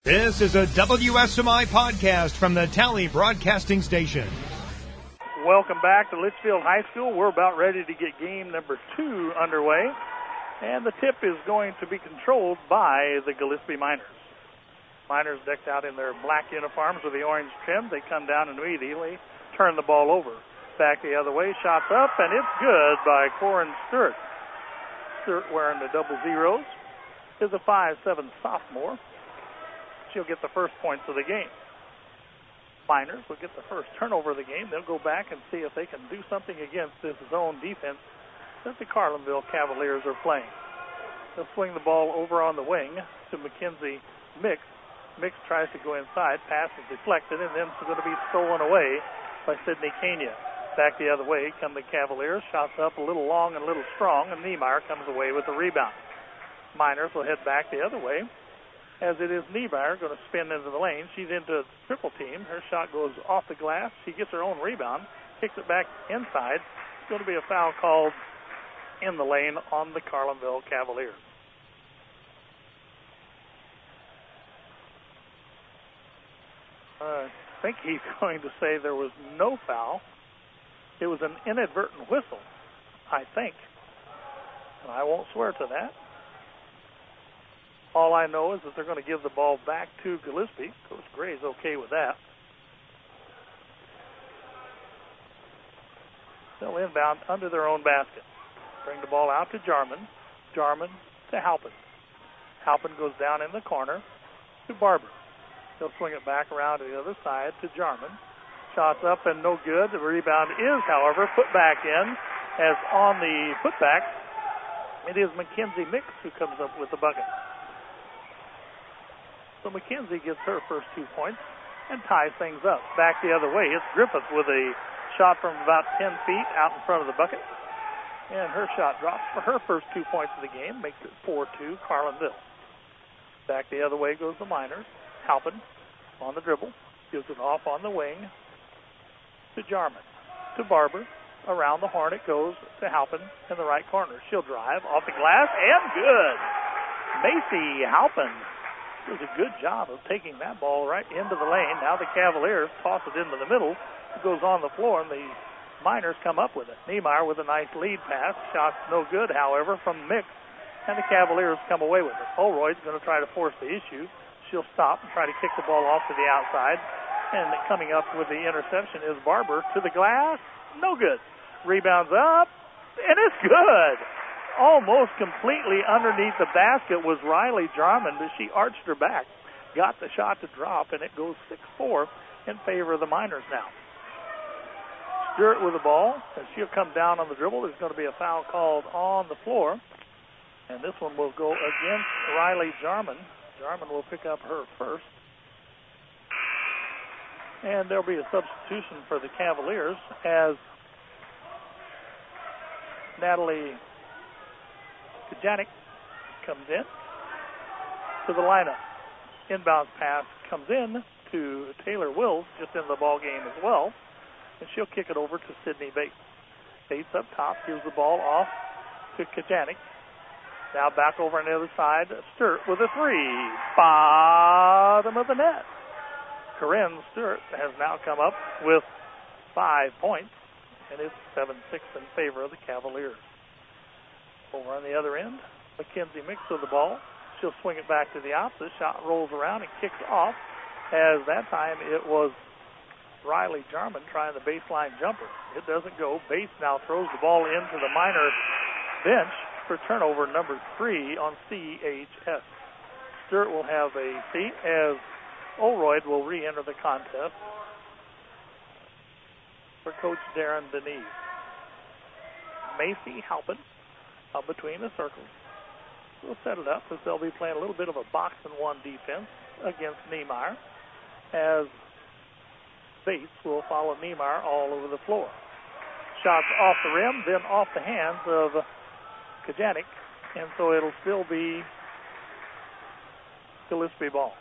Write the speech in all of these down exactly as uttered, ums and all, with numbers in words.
This is a W S M I podcast from the Tally Broadcasting Station. Welcome back to Litchfield High School. We're about ready to get game number two underway. And the tip is going to be controlled by the Gillespie Miners. Miners decked out in their black uniforms with the orange trim. They come down and immediately turn the ball over. Back the other way, shots up, and it's good by Corin Stewart. Stewart wearing the double zeros is a five seven sophomore. She'll get the first points of the game. Miners will get the first turnover of the game. They'll go back and see if they can do something against this zone defense that the Carlinville Cavaliers are playing. They'll swing the ball over on the wing to Mackenzie Mix. Mix tries to go inside. Pass is deflected, and then it's going to be stolen away by Sydney Kania. Back the other way come the Cavaliers. Shots up a little long and a little strong, and Niemeyer comes away with the rebound. Miners will head back the other way, as it is Niemeyer going to spin into the lane. She's into a triple team. Her shot goes off the glass. She gets her own rebound, kicks it back inside. It's going to be a foul called in the lane on the Carlinville Cavaliers. Uh, I think he's going to say there was no foul. It was an inadvertent whistle, I think. And I won't swear to that. All I know is that they're going to give the ball back to Gillespie. Coach Gray's okay with that. They'll inbound under their own basket. Bring the ball out to Jarman. Jarman to Halpin. Halpin goes down in the corner to Barber. He'll swing it back around to the other side to Jarman. Shots up and no good. The rebound is, however, put back in, as on the putback, it is Mackenzie Mix who comes up with the bucket. So Mackenzie gets her first two points and ties things up. Back the other way, it's Griffith with a shot from about ten feet out in front of the bucket. And her shot drops for her first two points of the game, makes it four two Carlinville. Back the other way goes the Miners. Halpin on the dribble, gives it off on the wing to Jarman, to Barber. Around the horn it goes to Halpin in the right corner. She'll drive off the glass, and good. Macy Halpin does a good job of taking that ball right into the lane. Now the Cavaliers toss it into the middle. It goes on the floor, and the Miners come up with it. Niemeyer with a nice lead pass. Shot's no good, however, from Mix, and the Cavaliers come away with it. Holroyd's going to try to force the issue. She'll stop and try to kick the ball off to the outside. And coming up with the interception is Barber to the glass. No good. Rebounds up, and it's good. Almost completely underneath the basket was Riley Jarman, but she arched her back, got the shot to drop, and it goes six four in favor of the Miners now. Stewart with the ball, and she'll come down on the dribble. There's going to be a foul called on the floor, and this one will go against Riley Jarman. Jarman will pick up her first. And there'll be a substitution for the Cavaliers as Natalie Kajanik comes in to the lineup. Inbound pass comes in to Taylor Wills, just in the ball game as well, and she'll kick it over to Sydney Bates. Bates up top, gives the ball off to Kajanik. Now back over on the other side, Stewart with a three, bottom of the net. Corinne Stewart has now come up with five points, and it's seven six in favor of the Cavaliers. Over on the other end, Mackenzie Mix with the ball. She'll swing it back to the opposite. Shot rolls around and kicks off, as that time it was Riley Jarman trying the baseline jumper. It doesn't go. Bates now throws the ball into the Miner bench for turnover number three on C H S. Stewart will have a seat as Olroyd will re-enter the contest for Coach Darren Denise. Macy Halpin up between the circles. We'll set it up as they'll be playing a little bit of a box and one defense against Niemeyer, as Bates will follow Niemeyer all over the floor. Shots off the rim, then off the hands of Kajanik, and so it'll still be Gillespie ball.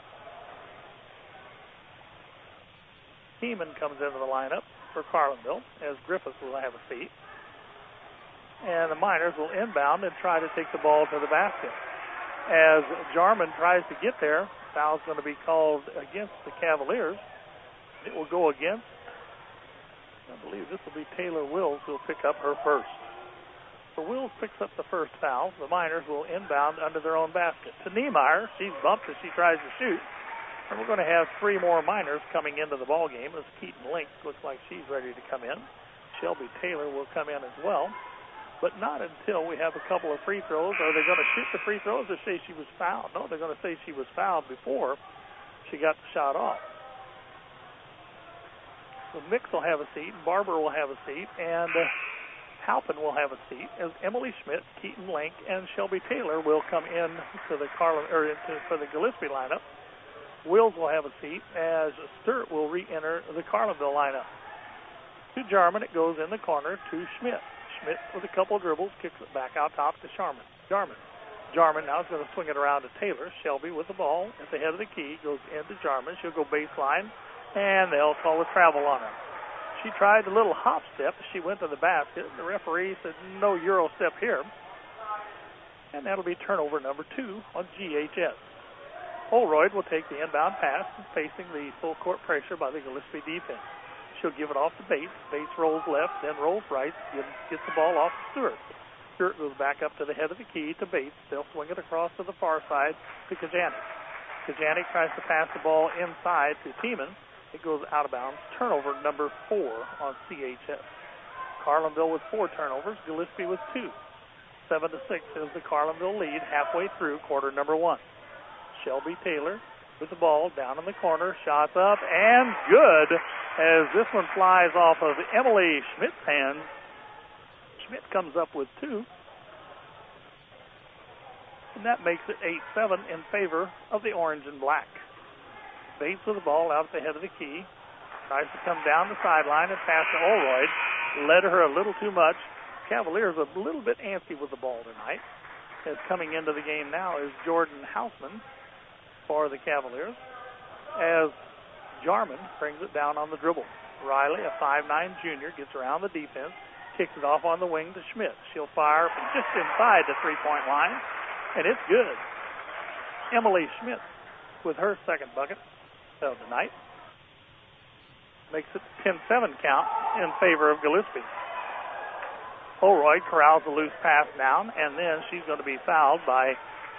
Heeman comes into the lineup for Carlinville, as Griffiths will have a seat. And the Miners will inbound and try to take the ball to the basket. As Jarman tries to get there, Foul's going to be called against the Cavaliers. It will go against, I believe this will be Taylor Wills who will pick up her first. So Wills picks up the first foul. The Miners will inbound under their own basket. To Niemeyer, she's bumped as she tries to shoot. And we're going to have three more Miners coming into the ball game as Keaton Link looks like she's ready to come in. Shelby Taylor will come in as well. But not until we have a couple of free throws. Are they going to shoot the free throws or say she was fouled? No, they're going to say she was fouled before she got the shot off. So Mix will have a seat, Barber will have a seat, and uh, Halpin will have a seat as Emily Schmidt, Keaton Link, and Shelby Taylor will come in to the Carlin or into, for the Gillespie lineup. Wills will have a seat as Sturt will re-enter the Carlinville lineup. To Jarman, it goes in the corner to Schmidt. Schmidt with a couple of dribbles, kicks it back out top to Jarman. Jarman. Jarman now is going to swing it around to Taylor. Shelby with the ball at the head of the key, goes into Jarman. She'll go baseline, and they'll call a travel on her. She tried a little hop step as she went to the basket. The referee said no Euro step here. And that'll be turnover number two on G H S. Holroyd will take the inbound pass, facing the full court pressure by the Gillespie defense. She'll give it off to Bates. Bates rolls left, then rolls right, gets, gets the ball off to Stewart. Stewart goes back up to the head of the key to Bates. They'll swing it across to the far side to Kajanik. Kajanik tries to pass the ball inside to Tiemann. It goes out of bounds. Turnover number four on C H S. Carlinville with four turnovers. Gillespie with two. Seven to six is the Carlinville lead halfway through quarter number one. Shelby Taylor with the ball down in the corner. Shots up and good as this one flies off of Emily Schmidt's hands. Schmidt comes up with two. And that makes it eight seven in favor of the orange and black. Bates with the ball out at the head of the key. Tries to come down the sideline and pass to Olroyd. Led her a little too much. Cavaliers a little bit antsy with the ball tonight. As coming into the game now is Jordan Hausman for the Cavaliers. As Jarman brings it down on the dribble. Riley, a five nine junior, gets around the defense. Kicks it off on the wing to Schmidt. She'll fire from just inside the three-point line. And it's good. Emily Schmidt with her second bucket of the night. Makes it ten seven count in favor of Gillespie. Holroyd corrals a loose pass down, and then she's going to be fouled by,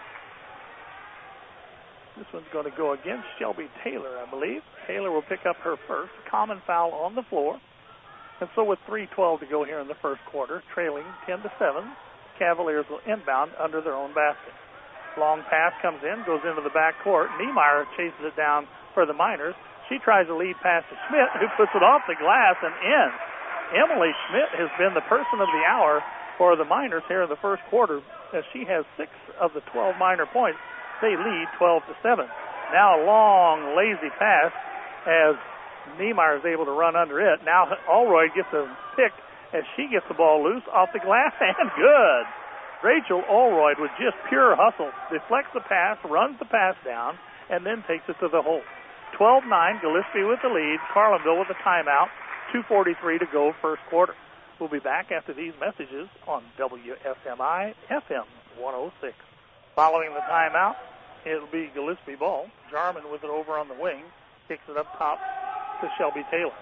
this one's going to go against Shelby Taylor, I believe. Taylor will pick up her first. Common foul on the floor. And so with three twelve to go here in the first quarter, trailing ten to seven, Cavaliers will inbound under their own basket. Long pass comes in, goes into the back court. Niemeyer chases it down for the Miners. She tries to lead pass to Schmidt, who puts it off the glass and in. Emily Schmidt has been the person of the hour for the Miners here in the first quarter, as she has six of the twelve Miner points. They lead twelve to seven. Now a long, lazy pass as Niemeyer is able to run under it. Now Allroyd gets a pick as she gets the ball loose off the glass, and good. Rachel Allroyd with just pure hustle deflects the pass, runs the pass down, and then takes it to the hole. twelve nine, Gillespie with the lead. Carlinville with the timeout. two forty-three to go first quarter. We'll be back after these messages on W S M I F M one oh six. Following the timeout, it'll be Gillespie ball. Jarman with it over on the wing. Kicks it up top to Shelby Taylor.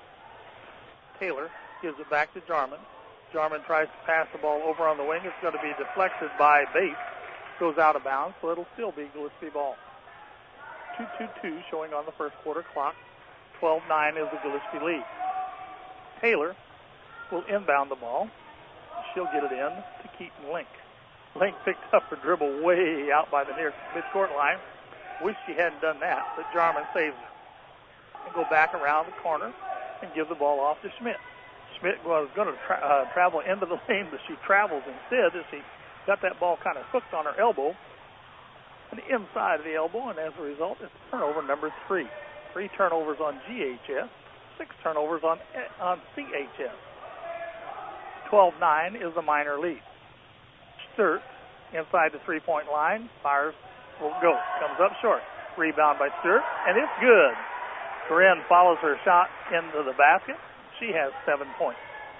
Taylor gives it back to Jarman. Jarman tries to pass the ball over on the wing. It's going to be deflected by Bates. Goes out of bounds, so it'll still be Gillespie ball. two two two showing on the first quarter clock. twelve nine is the Gillespie lead. Taylor will inbound the ball. She'll get it in to Keaton Link. Link picked up her dribble way out by the near midcourt line. Wish she hadn't done that, but Jarman saves her. And go back around the corner and give the ball off to Schmidt. Schmidt was going to tra- uh, travel into the lane, but she travels instead as she got that ball kind of hooked on her elbow and inside of the elbow, and as a result, it's turnover number three. Three turnovers on G H S, six turnovers on on C H S. twelve nine is the Miner lead. Sturt inside the three-point line, fires, will go, comes up short. Rebound by Sturt, and it's good. Corinne follows her shot into the basket. She has seven points.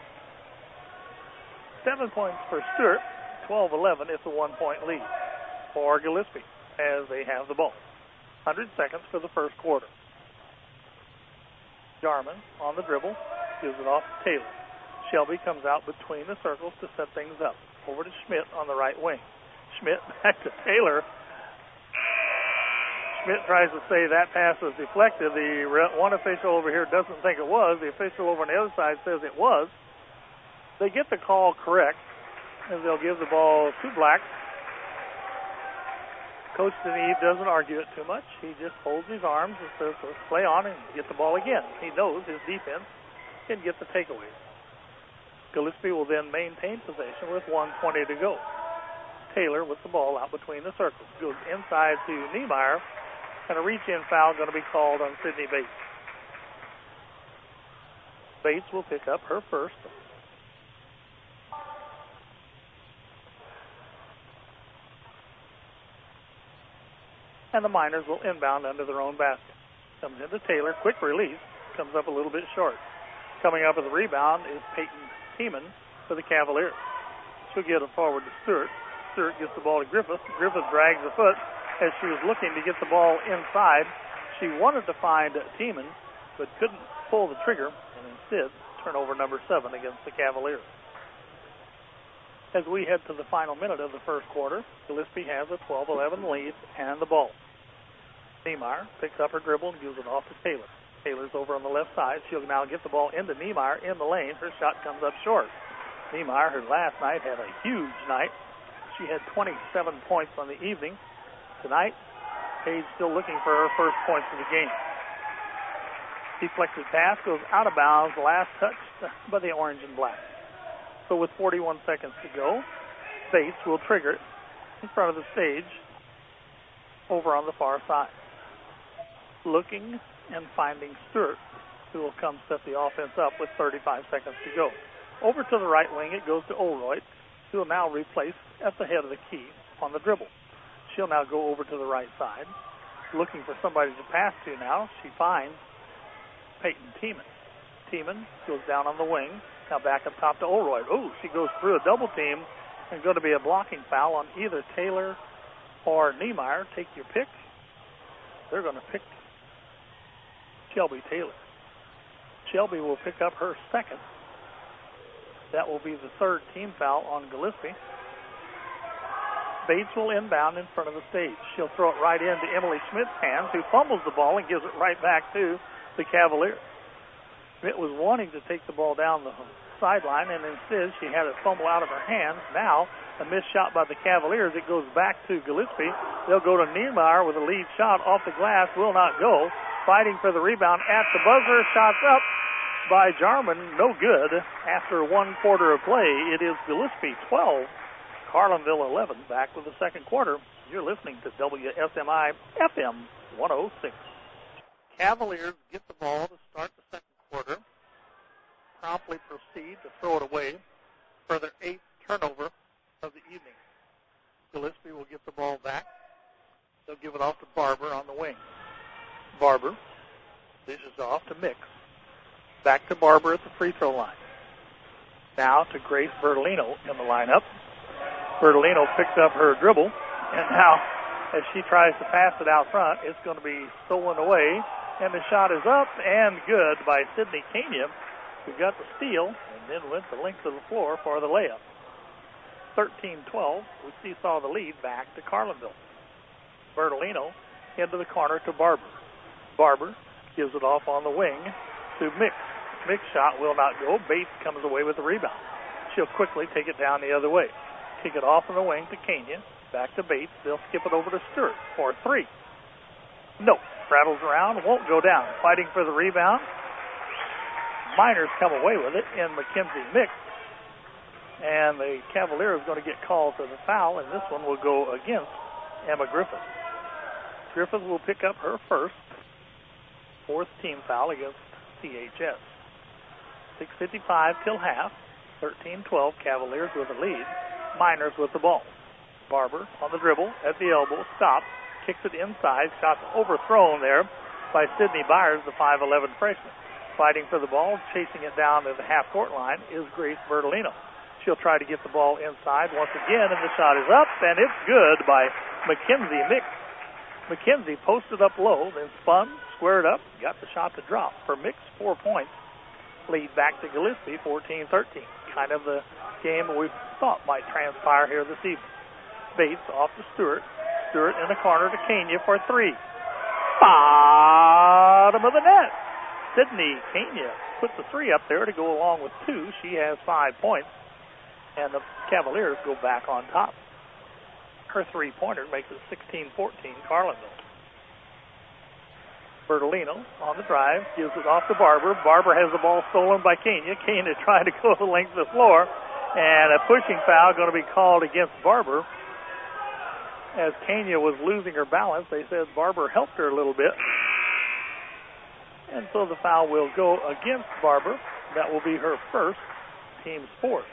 Seven points for Sturt. twelve eleven is a one-point lead for Gillespie as they have the ball. one hundred seconds for the first quarter. Jarman on the dribble, gives it off to Taylor. Shelby comes out between the circles to set things up. Over to Schmidt on the right wing. Schmidt back to Taylor. Schmidt tries to say that pass was deflected. The one official over here doesn't think it was. The official over on the other side says it was. They get the call correct, and they'll give the ball to Black. Coach Deneve doesn't argue it too much. He just holds his arms and says, let's play on and get the ball again. He knows his defense can get the takeaways. Gillespie will then maintain possession with one twenty to go. Taylor with the ball out between the circles. Goes inside to Niemeyer, and a reach-in foul going to be called on Sydney Bates. Bates will pick up her first. And the Miners will inbound under their own basket. Comes into Taylor, quick release, comes up a little bit short. Coming up with the rebound is Peyton Heeman for the Cavaliers. She'll get it forward to Stewart. Stewart gets the ball to Griffith. Griffith drags the foot as she was looking to get the ball inside. She wanted to find Heeman, but couldn't pull the trigger, and instead turnover number seven against the Cavaliers. As we head to the final minute of the first quarter, Gillespie has a twelve eleven lead and the ball. Niemeyer picks up her dribble and gives it off to Taylor. Taylor's over on the left side. She'll now get the ball into Niemeyer in the lane. Her shot comes up short. Niemeyer, her last night, had a huge night. She had twenty-seven points on the evening. Tonight, Page still looking for her first points of the game. Deflected pass goes out of bounds. Last touch by the orange and black. So with forty-one seconds to go, Bates will trigger it in front of the stage over on the far side. Looking and finding Stewart, who will come set the offense up with thirty-five seconds to go. Over to the right wing, it goes to Olroyd, who will now replace at the head of the key on the dribble. She'll now go over to the right side, looking for somebody to pass to now. She finds Peyton Tiemann. Tiemann goes down on the wing, now back up top to Olroyd. Oh, she goes through a double team, and going to be a blocking foul on either Taylor or Niemeyer. Take your pick. They're going to pick Shelby Taylor. Shelby will pick up her second. That will be the third team foul on Gillespie. Bates will inbound in front of the stage. She'll throw it right into Emily Schmidt's hands, who fumbles the ball and gives it right back to the Cavaliers. Schmidt was wanting to take the ball down the sideline, and instead she had it fumble out of her hands. Now, a missed shot by the Cavaliers. It goes back to Gillespie. They'll go to Niemeyer with a lead shot off the glass. Will not go. Fighting for the rebound at the buzzer. Shots up by Jarman. No good. After one quarter of play, it is Gillespie twelve, Carlinville eleven. Back with the second quarter. You're listening to W S M I F M one oh six. Cavaliers get the ball to start the second quarter. Promptly proceed to throw it away for their eighth turnover of the evening. Gillespie will get the ball back. They'll give it off to Barber on the wing. Barber dishes off to Mix. Back to Barber at the free throw line. Now to Grace Bertolino in the lineup. Bertolino picks up her dribble, and now as she tries to pass it out front, it's going to be stolen away, and the shot is up and good by Sydney Kania, who got the steal and then went the length of the floor for the layup. thirteen twelve, we seesaw the lead back to Carlinville. Bertolino into the corner to Barber. Barber gives it off on the wing to Mix. Mix shot will not go. Bates comes away with the rebound. She'll quickly take it down the other way. Kick it off on the wing to Kania. Back to Bates. They'll skip it over to Stewart for three. No. Rattles around. Won't go down. Fighting for the rebound. Miners come away with it in Mackenzie Mix. And the Cavaliers are going to get called for the foul, and this one will go against Emma Griffith. Griffith will pick up her first, fourth team foul against C H S. six fifty-five till half. thirteen twelve, Cavaliers with the lead. Miners with the ball. Barber on the dribble at the elbow. Stops. Kicks it inside. Shot overthrown there by Sydney Byers, the five eleven freshman. Fighting for the ball, chasing it down to the half-court line is Grace Bertolino. She'll try to get the ball inside once again, and the shot is up, and it's good by Mackenzie Mix. McKenzie posted up low, then spun, squared up, got the shot to drop. For Mix, four points. Lead back to Gillespie, fourteen thirteen. Kind of the game we thought might transpire here this evening. Bates off to Stewart. Stewart in the corner to Kenya for three. Bottom of the net. Sydney Kenya puts the three up there to go along with two. She has five points. And the Cavaliers go back on top. Her three-pointer makes it sixteen fourteen Carlinville. Bertolino on the drive, gives it off to Barber. Barber has the ball stolen by Kenya. Kenya trying to go the length of the floor. And a pushing foul going to be called against Barber. As Kenya was losing her balance, they said Barber helped her a little bit. And so the foul will go against Barber. That will be her first, team's fourth.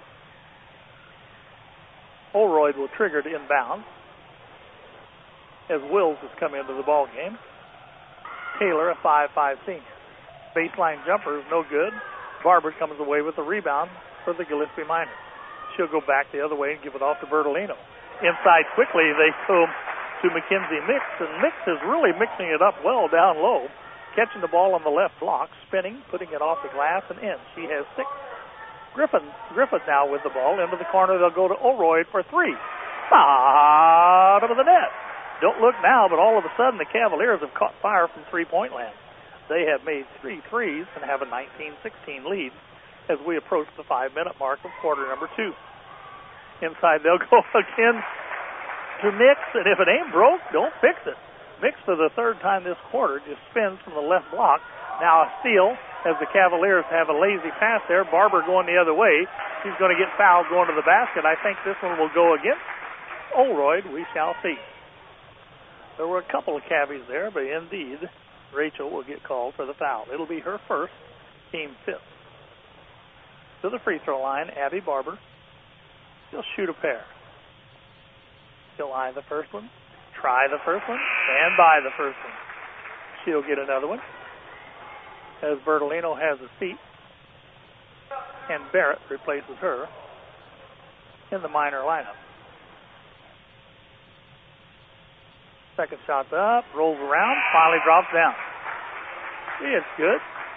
Holroyd will trigger to inbound as Wills has come into the ball game. Taylor, a five five senior. Baseline jumper is no good. Barber comes away with the rebound for the Gillespie Miners. She'll go back the other way and give it off to Bertolino. Inside quickly, they go to Mackenzie Mix, and Mix is really mixing it up well down low, catching the ball on the left block, spinning, putting it off the glass and in. She has six. Griffin, Griffith now with the ball into the corner. They'll go to Olroyd for three. Bottom of the net. Don't look now, but all of a sudden the Cavaliers have caught fire from three-point land. They have made three threes and have a nineteen sixteen lead as we approach the five-minute mark of quarter number two. Inside they'll go again to Mix, and if it ain't broke, don't fix it. Mix for the third time this quarter just spins from the left block. Now a steal as the Cavaliers have a lazy pass there. Barber going the other way. She's going to get fouled going to the basket. I think this one will go against Olroyd. We shall see. There were a couple of Cavies there, but indeed, Rachel will get called for the foul. It'll be her first, team fifth. To the free throw line, Abby Barber. She'll shoot a pair. She'll eye the first one, try the first one, and buy the first one. She'll get another one as Bertolino has a seat, and Barrett replaces her in the minor lineup. Second shot's up, rolls around, finally drops down. It's good.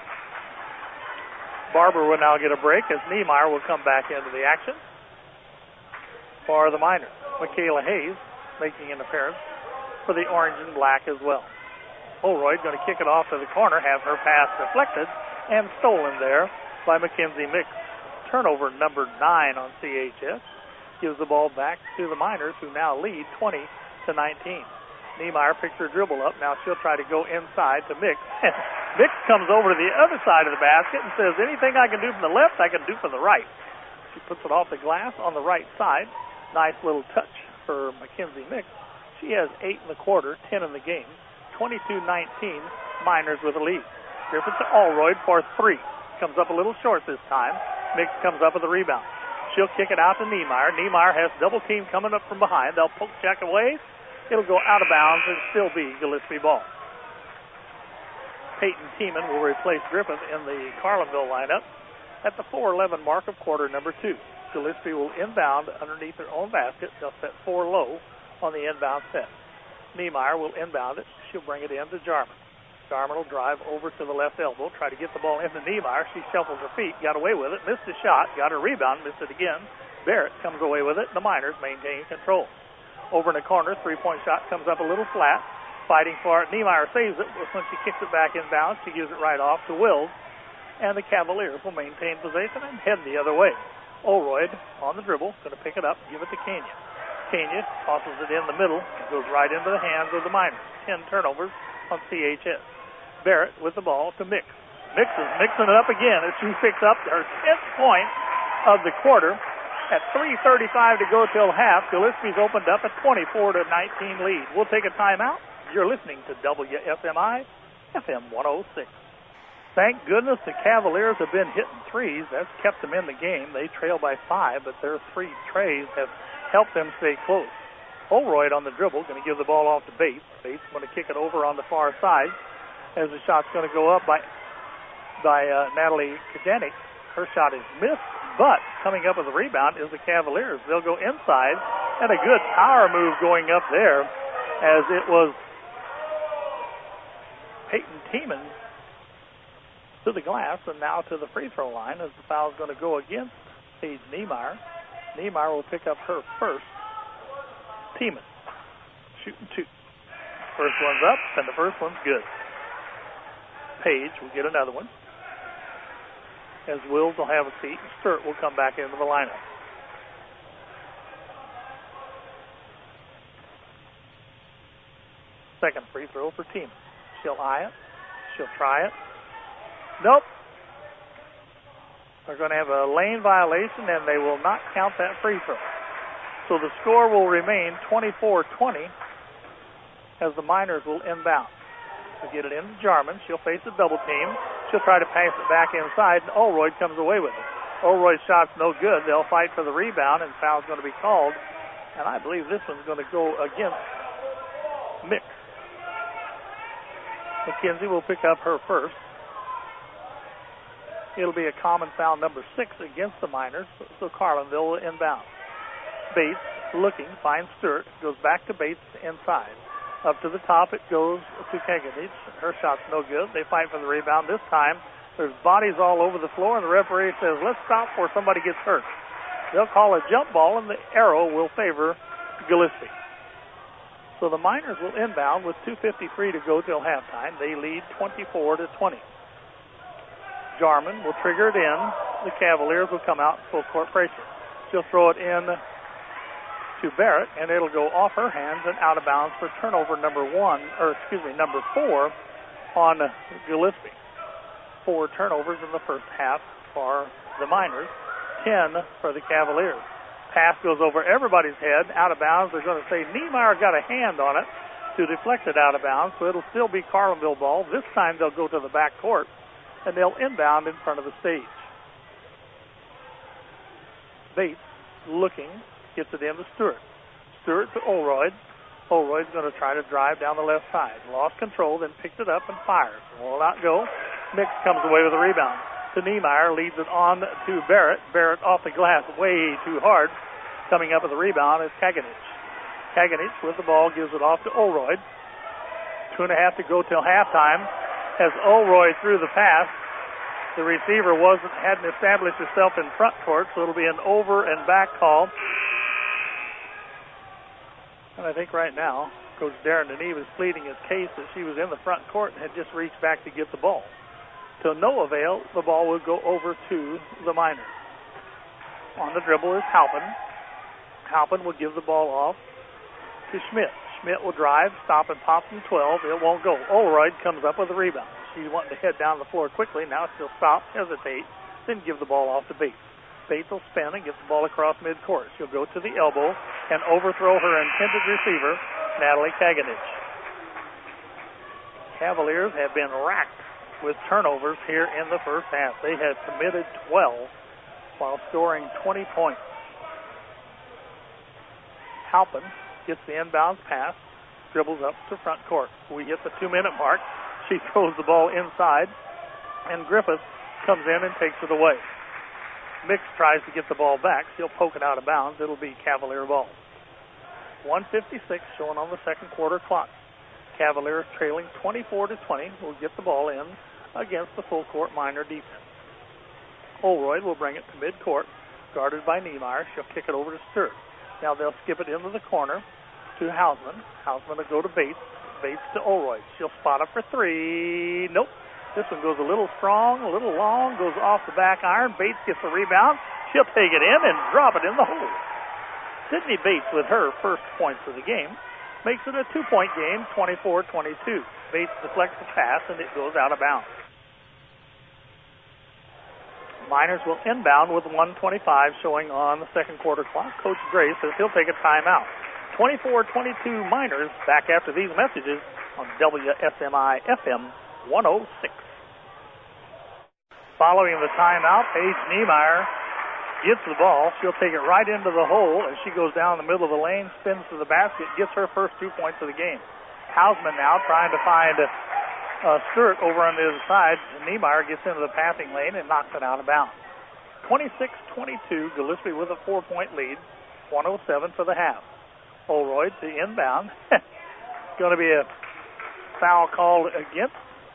Barber will now get a break as Niemeyer will come back into the action for the Miners. Michaela Hayes making an appearance for the orange and black as well. Holroyd going to kick it off to the corner, have her pass deflected and stolen there by Mackenzie Mix. Turnover number nine on C H S. Gives the ball back to the Miners, who now lead twenty to nineteen. Niemeyer picks her dribble up. Now she'll try to go inside to Mix. Mix comes over to the other side of the basket and says, anything I can do from the left, I can do from the right. She puts it off the glass on the right side. Nice little touch for Mackenzie Mix. She has eight in the quarter, ten in the game. twenty-two nineteen, Miners with a lead. Griffith to Olroyd for three. Comes up a little short this time. Mix comes up with a rebound. She'll kick it out to Niemeyer. Niemeyer has double team coming up from behind. They'll poke check away. It'll go out of bounds and still be Gillespie ball. Peyton Tiemann will replace Griffith in the Carlinville lineup at the four eleven mark of quarter number two. Gillespie will inbound underneath their own basket. They'll set four low on the inbound set. Niemeyer will inbound it. She'll bring it in to Jarman. Jarman will drive over to the left elbow, try to get the ball into Niemeyer. She shuffles her feet, got away with it, missed a shot, got a rebound, missed it again. Barrett comes away with it. The Miners maintain control. Over in the corner, three-point shot comes up a little flat. Fighting for it. Niemeyer saves it, but when she kicks it back inbounds, she gives it right off to Wills. And the Cavaliers will maintain possession and head the other way. Olroyd on the dribble, going to pick it up, give it to Kenya. Kenya tosses it in the middle, goes right into the hands of the Miners. Ten turnovers on C H S. Barrett with the ball to Mix. Mix is mixing it up again as she picks up her tenth point of the quarter. At three thirty-five to go till half, Gillespie's opened up a twenty-four to nineteen lead. We'll take a timeout. You're listening to W F M I, F M one oh six. Thank goodness the Cavaliers have been hitting threes. That's kept them in the game. They trail by five, but their three trays have helped them stay close. Holroyd on the dribble, going to give the ball off to Bates. Bates going to kick it over on the far side as the shot's going to go up by by uh, Natalie Kajanik. Her shot is missed, but coming up with a rebound is the Cavaliers. They'll go inside, and a good power move going up there as it was Peyton Tiemann to the glass and now to the free throw line as the foul is going to go against Paige Niemeyer. Niemeyer will pick up her first. Tiemann shooting two. First one's up, and the first one's good. Page will get another one. As Wills will have a seat, and Sturt will come back into the lineup. Second free throw for Tiemann. She'll eye it. She'll try it. Nope. They're going to have a lane violation, and they will not count that free throw. So the score will remain twenty-four twenty as the Miners will inbound. They'll get it into Jarman. She'll face a double team. She'll try to pass it back inside, and Olroyd comes away with it. Olroyd's shot's no good. They'll fight for the rebound, and foul's going to be called. And I believe this one's going to go against Mix. McKenzie will pick up her first. It'll be a common foul number six against the Miners, so Carlinville will inbound. Bates looking, finds Sturt, goes back to Bates inside. Up to the top it goes to Keganich. Her shot's no good. They fight for the rebound. This time there's bodies all over the floor, and the referee says, let's stop before somebody gets hurt. They'll call a jump ball, and the arrow will favor Gillespie. So the Miners will inbound with two fifty-three to go till halftime. They lead twenty-four to twenty. Jarman will trigger it in. The Cavaliers will come out full court pressure. She'll throw it in to Barrett, and it'll go off her hands and out of bounds for turnover number one, or excuse me, number four on Gillespie. Four turnovers in the first half for the Miners, ten for the Cavaliers. Pass goes over everybody's head, out of bounds. They're going to say Niemeyer got a hand on it to deflect it out of bounds, so it'll still be Carlinville ball. This time they'll go to the back court, and they'll inbound in front of the stage. Bates looking, gets it into Stewart. Stewart to Olroyd. Olroyd's going to try to drive down the left side. Lost control, then picked it up and fires. Will not go. Mix comes away with a rebound. To Niemeyer, leads it on to Barrett. Barrett off the glass way too hard. Coming up with the rebound is Kaganich. Kaganich with the ball gives it off to Olroyd. Two and a half to go till halftime. As Olroyd threw the pass, the receiver wasn't hadn't established herself in front court, so it'll be an over and back call. And I think right now, Coach Darren Deneve is pleading his case that she was in the front court and had just reached back to get the ball. To no avail, the ball will go over to the Miners. On the dribble is Halpin. Halpin will give the ball off to Schmidt. Schmidt will drive, stop and pop from twelve. It won't go. Olroyd comes up with a rebound. She's wanting to head down the floor quickly. Now she'll stop, hesitate, then give the ball off to Bates. Bates will spin and get the ball across midcourt. She'll go to the elbow and overthrow her intended receiver, Natalie Kaganich. Cavaliers have been racked with turnovers here in the first half. They have committed twelve while scoring twenty points. Halpin gets the inbounds pass, dribbles up to front court. We hit the two-minute mark. She throws the ball inside, and Griffith comes in and takes it away. Mix tries to get the ball back. She'll poke it out of bounds. It'll be Cavalier ball. one fifty-six showing on the second quarter clock. Cavaliers trailing twenty-four to twenty will get the ball in against the full court Miner defense. Olroyd will bring it to midcourt, guarded by Niemeyer. She'll kick it over to Sturt. Now they'll skip it into the corner to Hausman. Hausman will go to Bates. Bates to Olroyd. She'll spot up for three. Nope. This one goes a little strong, a little long, goes off the back iron. Bates gets the rebound. She'll take it in and drop it in the hole. Sydney Bates with her first points of the game makes it a two-point game, twenty-four twenty-two. Bates deflects the pass, and it goes out of bounds. Miners will inbound with one twenty-five showing on the second quarter clock. Coach Gray says he'll take a timeout. twenty-four twenty-two Miners back after these messages on W S M I F M one oh six. Following the timeout, Paige Niemeyer gets the ball. She'll take it right into the hole as she goes down the middle of the lane, spins to the basket, gets her first two points of the game. Hausman now trying to find uh, Sturt over on the other side. Niemeyer gets into the passing lane and knocks it out of bounds. twenty-six twenty-two, Gillespie with a four-point lead. one oh seven for the half. Olroyd to inbound. Going to be a foul called against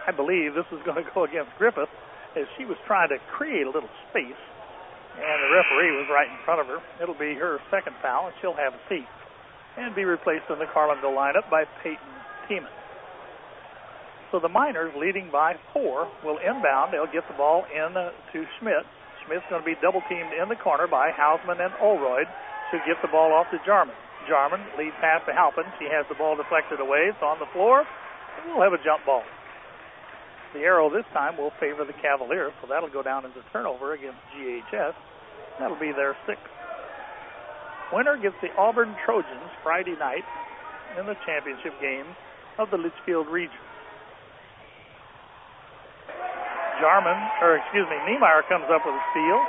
I believe this is going to go against Griffith as she was trying to create a little space, and the referee was right in front of her. It'll be her second foul, and she'll have a seat and be replaced in the Carlinville lineup by Peyton Tiemann. So the Miners, leading by four, will inbound. They'll get the ball in uh, to Schmidt. Schmidt's going to be double-teamed in the corner by Hausman and Olroyd. She'll get the ball off to Jarman. Jarman lead pass to Halpin. She has the ball deflected away. It's on the floor. And we'll have a jump ball. The arrow this time will favor the Cavaliers, so that'll go down as a turnover against G H S. That'll be their sixth. Winner gets the Auburn Trojans Friday night in the championship game of the Litchfield region. Jarman, or excuse me, Niemeyer comes up with a steal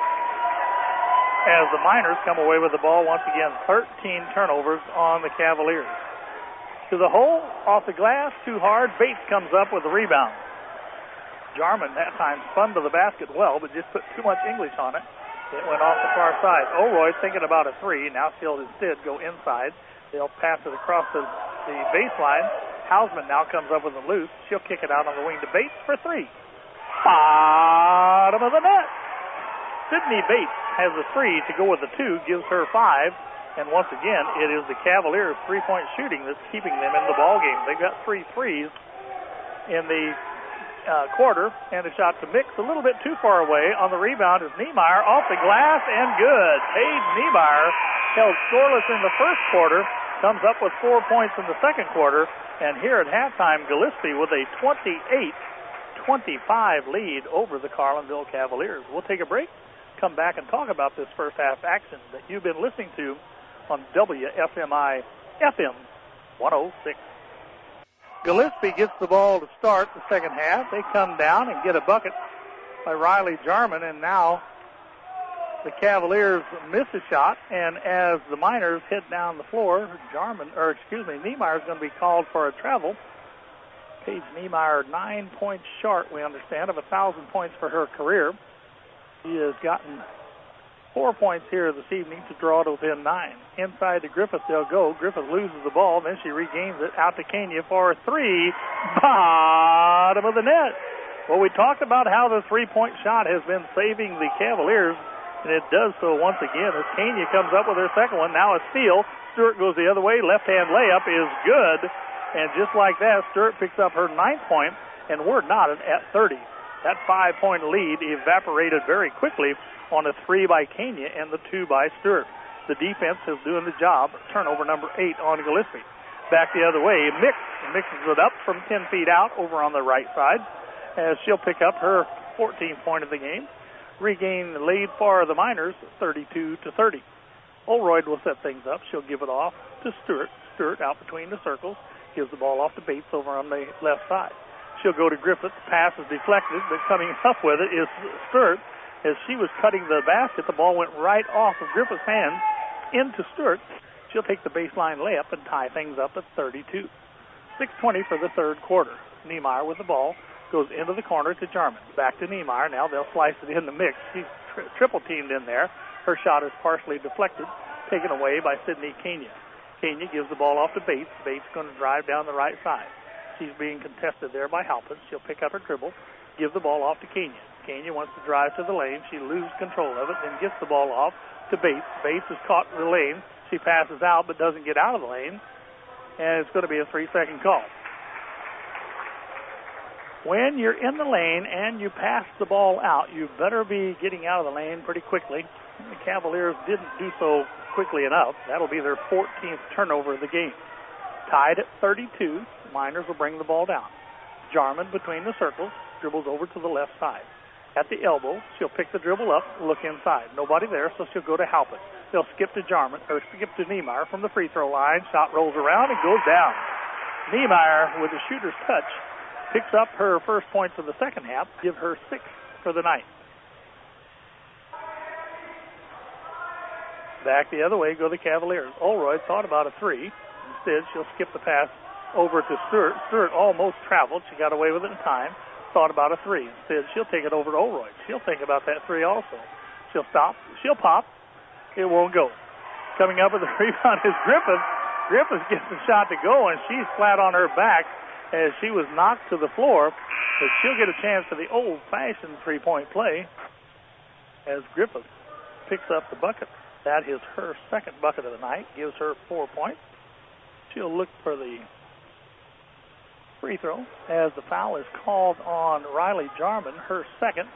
as the Miners come away with the ball once again. thirteen turnovers on the Cavaliers. To the hole, off the glass, too hard. Bates comes up with the rebound. Jarman that time spun to the basket well, but just put too much English on it. It went off the far side. Olroyd thinking about a three. Now she'll instead go inside. They'll pass it across the, the baseline. Hausman now comes up with a loose. She'll kick it out on the wing to Bates for three. Bottom of the net. Sydney Bates has a three to go with the two, gives her five. And once again, it is the Cavaliers' three-point shooting that's keeping them in the ball game. They've got three threes in the uh, quarter, and a shot to Mix a little bit too far away. On the rebound is Niemeyer off the glass and good. Paige Niemeyer held scoreless in the first quarter, comes up with four points in the second quarter, and here at halftime, Gillespie with a twenty-eight twenty-five lead over the Carlinville Cavaliers. We'll take a break, come back and talk about this first half action that you've been listening to on W F M I F M one oh six. Gillespie gets the ball to start the second half. They come down and get a bucket by Riley Jarman, and now the Cavaliers miss a shot, and as the Miners head down the floor, Jarman, or excuse me, Niemeyer is going to be called for a travel. Paige Niemeyer, nine points short, we understand, of a thousand points for her career. She has gotten four points here this evening to draw to within nine. Inside to Griffith they'll go. Griffith loses the ball, then she regains it out to Kenya for a three. Bottom of the net. Well, we talked about how the three-point shot has been saving the Cavaliers, and it does so once again as Kenya comes up with her second one. Now a steal. Stewart goes the other way. Left-hand layup is good. And just like that, Stewart picks up her ninth point, and we're not at thirty. That five-point lead evaporated very quickly on a three by Kenya and the two by Stewart. The defense is doing the job. Turnover number eight on Gillespie. Back the other way, Mix mixes it up from ten feet out over on the right side as she'll pick up her fourteenth point of the game. Regain the lead for the Miners, thirty-two to thirty. Olroyd will set things up. She'll give it off to Stewart. Stewart out between the circles. Gives the ball off to Bates over on the left side. She'll go to Griffith. The pass is deflected, but coming up with it is Stewart. As she was cutting the basket, the ball went right off of Griffith's hand into Stewart. She'll take the baseline layup and tie things up at thirty-two. six twenty for the third quarter. Niemeyer with the ball goes into the corner to Jarman. Back to Niemeyer. Now they'll slice it in the mix. She's tri- triple teamed in there. Her shot is partially deflected, taken away by Sydney Kenya. Kenya gives the ball off to Bates. Bates going to drive down the right side. She's being contested there by Halpin. She'll pick up her dribble, give the ball off to Kenya. Kenya wants to drive to the lane. She loses control of it, then gets the ball off to Bates. Bates is caught in the lane. She passes out but doesn't get out of the lane, and it's going to be a three-second call. When you're in the lane and you pass the ball out, you better be getting out of the lane pretty quickly. The Cavaliers didn't do so quickly enough. That'll be their fourteenth turnover of the game. Tied at thirty-two, the Miners will bring the ball down. Jarman between the circles, dribbles over to the left side. At the elbow, she'll pick the dribble up, look inside. Nobody there, so she'll go to Halpin. They'll skip to Jarman, or skip to Niemeyer from the free throw line. Shot rolls around and goes down. Niemeyer, with a shooter's touch, picks up her first points of the second half, give her six for the night. Back the other way go the Cavaliers. Olroyd thought about a three. Instead, she'll skip the pass over to Stewart. Stewart almost traveled. She got away with it in time. Thought about a three. Instead, she'll take it over to Olroyd. She'll think about that three also. She'll stop. She'll pop. It won't go. Coming up with the rebound is Griffith. Griffith gets the shot to go, and she's flat on her back as she was knocked to the floor, but she'll get a chance for the old-fashioned three-point play as Griffith picks up the bucket. That is her second bucket of the night, gives her four points. She'll look for the free throw as the foul is called on Riley Jarman, her second,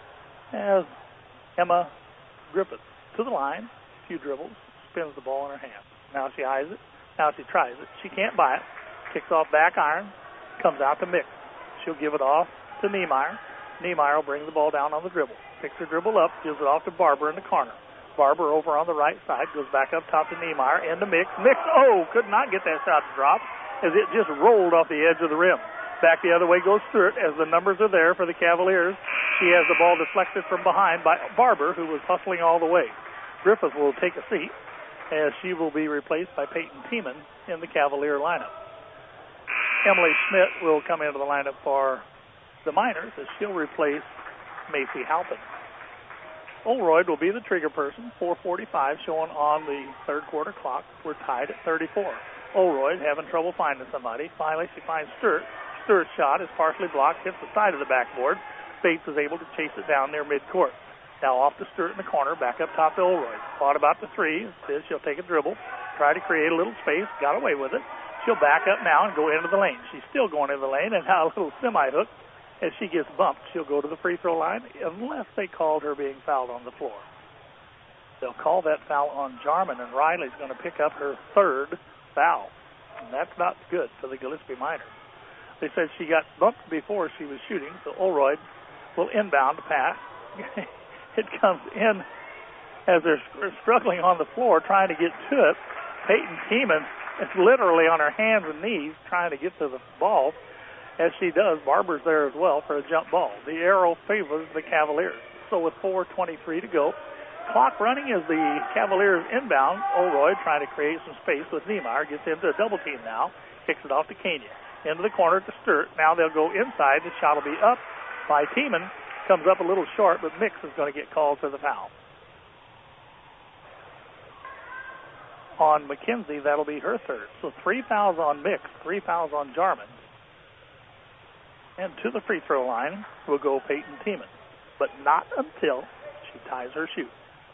as Emma Griffith to the line, a few dribbles, spins the ball in her hand. Now she eyes it. Now she tries it. She can't buy it. Kicks off back iron. Comes out to Mix. She'll give it off to Niemeyer. Niemeyer will bring the ball down on the dribble. Picks her dribble up. Gives it off to Barber in the corner. Barber over on the right side. Goes back up top to Niemeyer. Into Mix. Mix, oh, could not get that shot to drop as it just rolled off the edge of the rim. Back the other way goes Stewart as the numbers are there for the Cavaliers. She has the ball deflected from behind by Barber, who was hustling all the way. Griffith will take a seat as she will be replaced by Peyton Tiemann in the Cavalier lineup. Emily Schmidt will come into the lineup for the Miners as she'll replace Macy Halpin. Olroyd will be the trigger person. four forty-five showing on the third quarter clock. We're tied at thirty-four. Olroyd having trouble finding somebody. Finally, she finds Stewart. Stewart's shot is partially blocked, hits the side of the backboard. Bates is able to chase it down near midcourt. Now off to Stewart in the corner, back up top to Olroyd. Thought about the three. Says she'll take a dribble, try to create a little space, got away with it. She'll back up now and go into the lane. She's still going into the lane, and now a little semi-hook. As she gets bumped, she'll go to the free throw line unless they called her being fouled on the floor. They'll call that foul on Jarman, and Riley's going to pick up her third foul. And that's not good for the Gillespie Miners. They said she got bumped before she was shooting, so Olroyd will inbound to pass. It comes in as they're struggling on the floor trying to get to it. Peyton Tiemann is literally on her hands and knees trying to get to the ball. As she does, Barber's there as well for a jump ball. The arrow favors the Cavaliers. So with four twenty-three to go, clock running as the Cavaliers inbound. Olroyd trying to create some space with Niemeyer. Gets into a double team now. Kicks it off to Kenya. Into the corner to Sturt. Now they'll go inside. The shot will be up by Tiemann. Comes up a little short, but Mix is going to get called for the foul. On McKenzie, that'll be her third. So three fouls on Mix, three fouls on Jarman. And to the free throw line will go Peyton Tiemann, but not until she ties her shoe.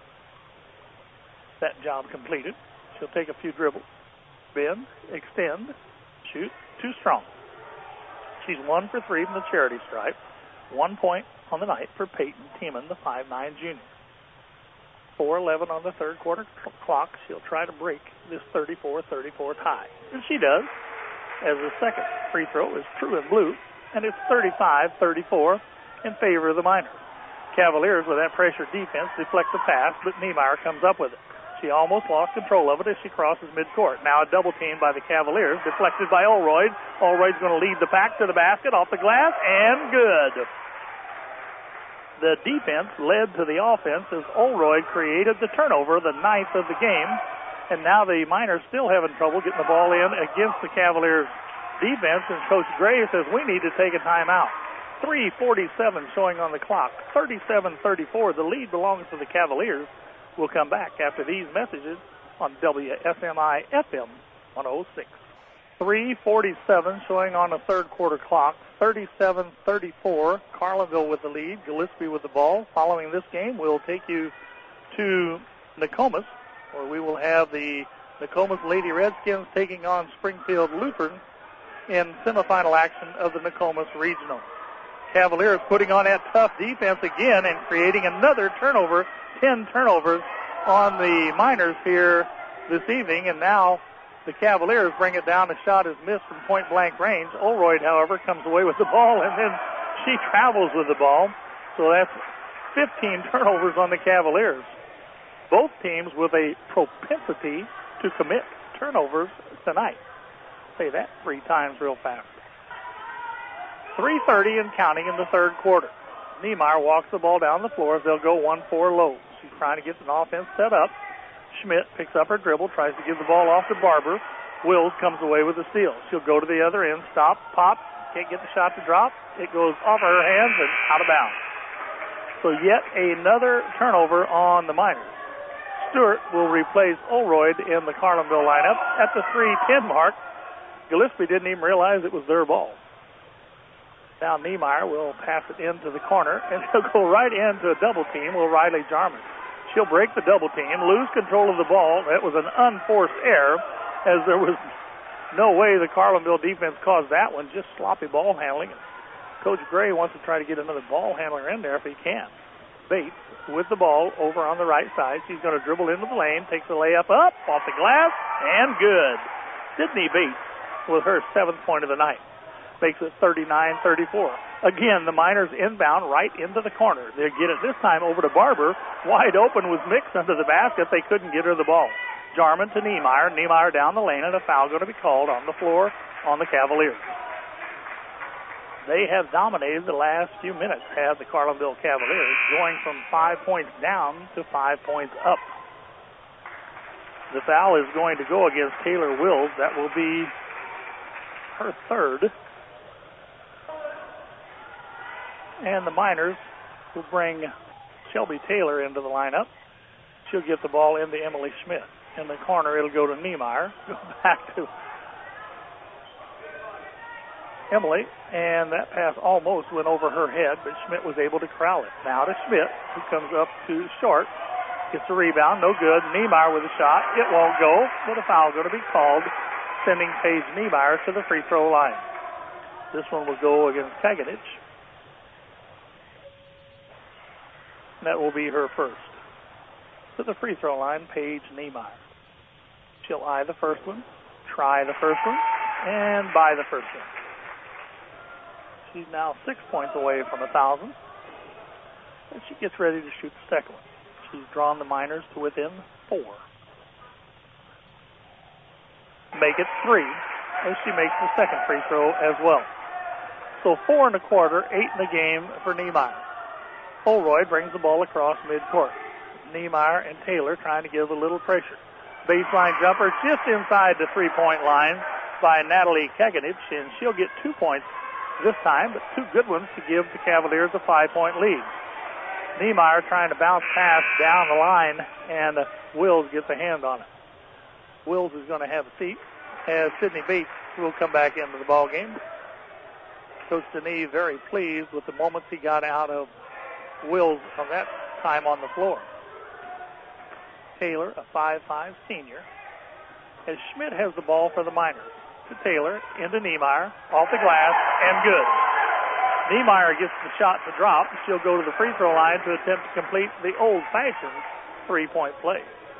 That job completed. She'll take a few dribbles, bend, extend, shoot, too strong. She's one for three from the charity stripe. One point on the night for Peyton Tiemann, the five nine junior. four eleven on the third quarter clock. She'll try to break this thirty-four thirty-four tie. And she does, as the second free throw is true and blue. And it's thirty-five thirty-four in favor of the Miners. Cavaliers, with that pressure defense, deflect the pass, but Niemeyer comes up with it. She almost lost control of it as she crosses midcourt. Now a double team by the Cavaliers, deflected by Olroyd. Olroyd's going to lead the pack to the basket, off the glass, and good. The defense led to the offense as Olroyd created the turnover, the ninth of the game. And now the Miners still having trouble getting the ball in against the Cavaliers' defense, and Coach Gray says we need to take a timeout. three forty-seven showing on the clock. thirty-seven thirty-four. The lead belongs to the Cavaliers. We'll come back after these messages on W S M I F M one oh six. three forty-seven showing on the third quarter clock. thirty-seven thirty-four. Carlinville with the lead. Gillespie with the ball. Following this game, we'll take you to Nokomis, where we will have the Nokomis Lady Redskins taking on Springfield Lutheran in semifinal action of the Nokomis Regional. Cavaliers putting on that tough defense again and creating another turnover, ten turnovers on the Miners here this evening. And now the Cavaliers bring it down. The shot is missed from point-blank range. Olroyd, however, comes away with the ball, and then she travels with the ball. So that's fifteen turnovers on the Cavaliers. Both teams with a propensity to commit turnovers tonight. Say that three times real fast. three thirty and counting in the third quarter. Niemeyer walks the ball down the floor as they'll go one four low. She's trying to get an offense set up. Schmidt picks up her dribble, tries to give the ball off to Barber. Wills comes away with the steal. She'll go to the other end, stop, pop, can't get the shot to drop. It goes off her hands and out of bounds. So yet another turnover on the Miners. Stewart will replace Olroyd in the Carlinville lineup at the three ten mark. Gillespie didn't even realize it was their ball. Now Niemeyer will pass it into the corner, and he'll go right into a double team with Riley Jarman. She'll break the double team, lose control of the ball. That was an unforced error, as there was no way the Carlinville defense caused that one, just sloppy ball handling. Coach Gray wants to try to get another ball handler in there if he can. Bates with the ball over on the right side. She's going to dribble into the lane, takes the layup up, off the glass, and good. Sydney Bates with her seventh point of the night. Makes it thirty-nine thirty-four. Again, the Miners inbound right into the corner. They get it this time over to Barber. Wide open was Mix under the basket. They couldn't get her the ball. Jarman to Niemeyer. Niemeyer down the lane, and a foul going to be called on the floor on the Cavaliers. They have dominated the last few minutes, have the Carlinville Cavaliers, going from five points down to five points up. The foul is going to go against Taylor Wills. That will be her third. And the Miners will bring Shelby Taylor into the lineup. She'll get the ball into Emily Schmidt. In the corner, it'll go to Niemeyer. Go back to Emily, and that pass almost went over her head, but Schmidt was able to corral it. Now to Schmidt, who comes up to short, gets a rebound, no good. Niemeyer with a shot. It won't go, but a foul going to be called, sending Paige Niemeyer to the free throw line. This one will go against Kaganich. That will be her first. To the free throw line, Paige Niemeyer. She'll eye the first one, try the first one, and buy the first one. She's now six points away from a thousand. And she gets ready to shoot the second one. She's drawn the Miners to within four. Make it three, as she makes the second free throw as well. So four and a quarter, eight in the game for Niemeyer. Holroyd brings the ball across midcourt. Niemeyer and Taylor trying to give a little pressure. Baseline jumper just inside the three-point line by Natalie Kaganich, and she'll get two points this time, but two good ones to give the Cavaliers a five-point lead. Niemeyer trying to bounce pass down the line, and uh, Wills gets a hand on it. Wills is going to have a seat as Sydney Bates will come back into the ball game. Coach Denis very pleased with the moments he got out of Wills on that time on the floor. Taylor, a five five senior, as Schmidt has the ball for the Miners. To Taylor, into Niemeyer, off the glass, and good. Niemeyer gets the shot to drop. She'll go to the free throw line to attempt to complete the old-fashioned three-point play.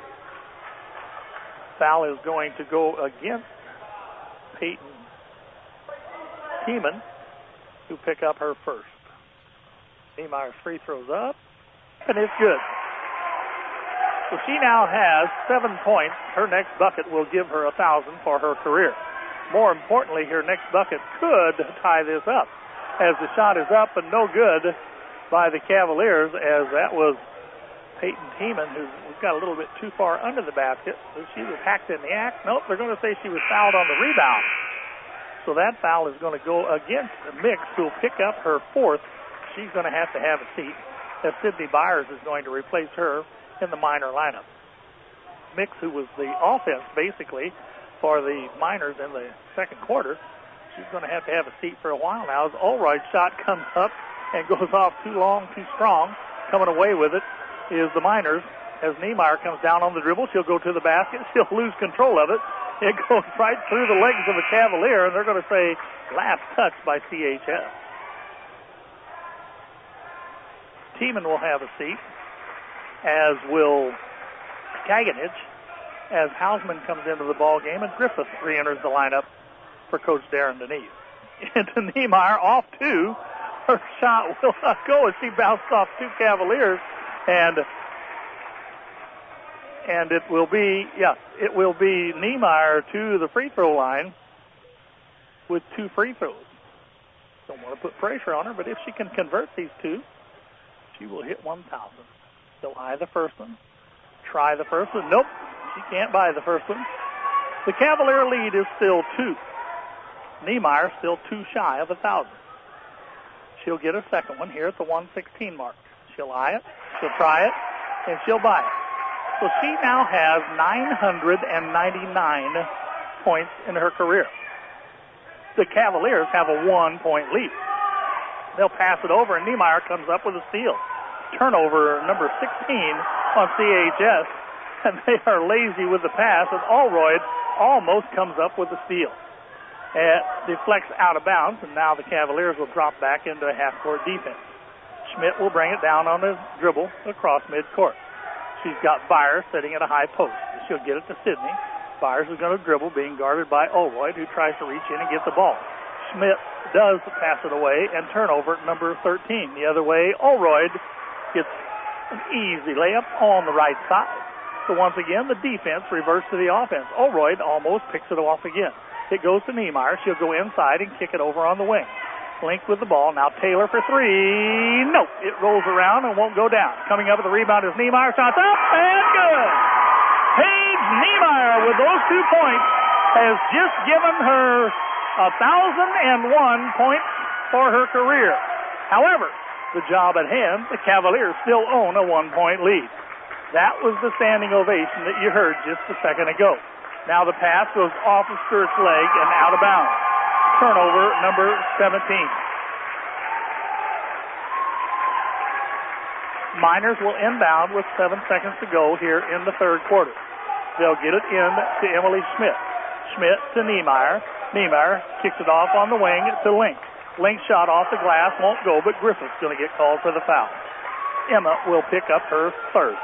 Foul is going to go against Peyton Tiemann, who pick up her first. Niemeyer's free throws up, and it's good. So she now has seven points. Her next bucket will give her a thousand for her career. More importantly, her next bucket could tie this up, as the shot is up and no good by the Cavaliers, as that was Peyton Tiemann, who got a little bit too far under the basket. So she was hacked in the act. Nope, they're going to say she was fouled on the rebound. So that foul is going to go against Mix, who will pick up her fourth. She's going to have to have a seat, as Sydney Byers is going to replace her in the Miner lineup. Mix, who was the offense, basically, for the Miners in the second quarter, she's going to have to have a seat for a while now, as Ulroyd's shot comes up and goes off too long, too strong. Coming away with it is the Miners. As Niemeyer comes down on the dribble, she'll go to the basket. She'll lose control of it. It goes right through the legs of the Cavalier, and they're going to say last touch by C H S. Tiemann will have a seat, as will Kaganich, as Hausman comes into the ball game, and Griffith re-enters the lineup for Coach Darren Denise. Into Niemeyer, off two. Her shot will not go as she bounced off two Cavaliers, and and it will be, yes, it will be Niemeyer to the free throw line with two free throws. Don't want to put pressure on her, but if she can convert these two, she will hit one thousand. So eye the first one, try the first one. Nope, she can't buy the first one. The Cavalier lead is still two. Niemeyer still two shy of a thousand. She'll get a second one here at the one sixteen mark. She'll eye it, she'll try it, and she'll buy it. So she now has nine hundred ninety-nine points in her career. the Cavaliers have a one-point lead. They'll pass it over, and Niemeyer comes up with a steal. Turnover number sixteen on C H S, and they are lazy with the pass, and Allroyd almost comes up with a steal. It deflects out of bounds, and now the Cavaliers will drop back into a half-court defense. Schmidt will bring it down on the dribble across midcourt. She's got Byers sitting at a high post. She'll get it to Sidney. Byers is going to dribble, being guarded by Allroyd, who tries to reach in and get the ball. Schmidt does pass it away, and turnover at number thirteen. The other way, Allroyd gets an easy layup on the right side. So once again, the defense reverts to the offense. Allroyd almost picks it off again. It goes to Niemeyer. She'll go inside and kick it over on the wing. Link with the ball. Now Taylor for three. Nope. It rolls around and won't go down. Coming up with the rebound is Niemeyer. Shots up and good. Paige Niemeyer with those two points has just given her one thousand one points for her career. However, the job at hand, the Cavaliers still own a one-point lead. That was the standing ovation that you heard just a second ago. Now the pass goes off of Stewart's leg and out of bounds. Turnover number seventeen. Miners will inbound with seven seconds to go here in the third quarter. They'll get it in to Emily Schmidt. Schmidt to Niemeyer. Niemeyer kicks it off on the wing to Link. Link shot off the glass, won't go, but Griffith's going to get called for the foul. Emma will pick up her third.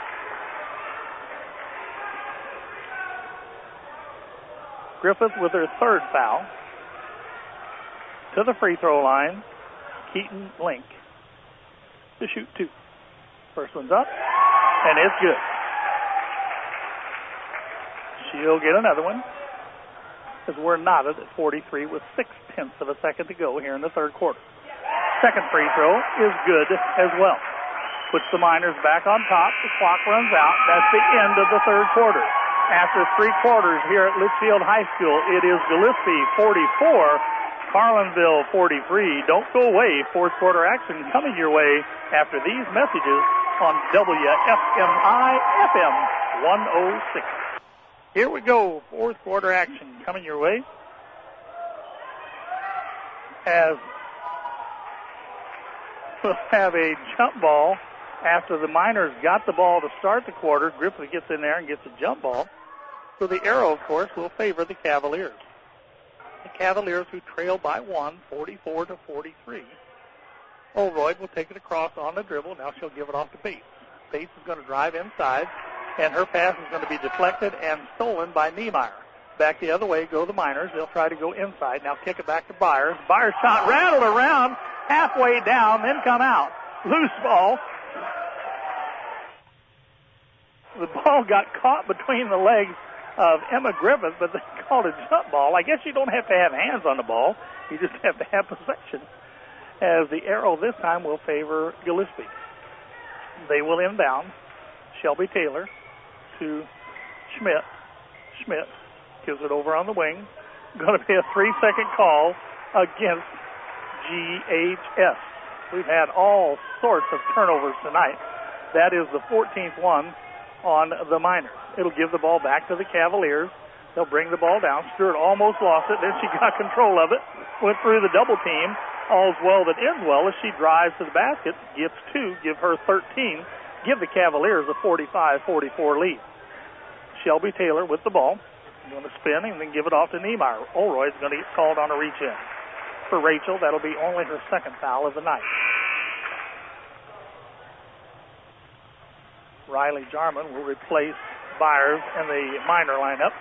Griffith with her third foul. To the free throw line, Keaton Link to shoot two. First one's up, and it's good. She'll get another one, as we're knotted at forty-three with six-tenths of a second to go here in the third quarter. Second free throw is good as well. Puts the Miners back on top. The clock runs out. That's the end of the third quarter. After three quarters here at Litchfield High School, it is Gillespie forty-four, Carlinville forty-three. Don't go away. Fourth quarter action coming your way after these messages on W F M I F M one oh six. Here we go. Fourth quarter action coming your way as we'll have a jump ball after the Miners got the ball to start the quarter. Griffith gets in there and gets a jump ball. So the arrow, of course, will favor the Cavaliers. The Cavaliers who trail by one, forty-four to forty-three. Allroyd will take it across on the dribble. Now she'll give it off to Bates. Bates is going to drive inside, and her pass is going to be deflected and stolen by Niemeyer. Back the other way go the Miners. They'll try to go inside. Now kick it back to Byers. Byers shot rattled around halfway down, then come out. Loose ball. The ball got caught between the legs of Emma Griffith, but they called a jump ball. I guess you don't have to have hands on the ball. You just have to have possession. As the arrow this time will favor Gillespie. They will inbound. Shelby Taylor to Schmidt. Schmidt gives it over on the wing. Going to be a three-second call against G H S. We've had all sorts of turnovers tonight. That is the fourteenth one on the Miners. It'll give the ball back to the Cavaliers. They'll bring the ball down. Stewart almost lost it. Then she got control of it. Went through the double team. All's well that ends well as she drives to the basket. Gets two. Give her thirteen. Give the Cavaliers a forty-five forty-four lead. Shelby Taylor with the ball. Going to spin and then give it off to Niemeyer. Allroyd's going to get called on a reach-in. For Rachel, that'll be only her second foul of the night. Riley Jarman will replace Byers in the Miner lineup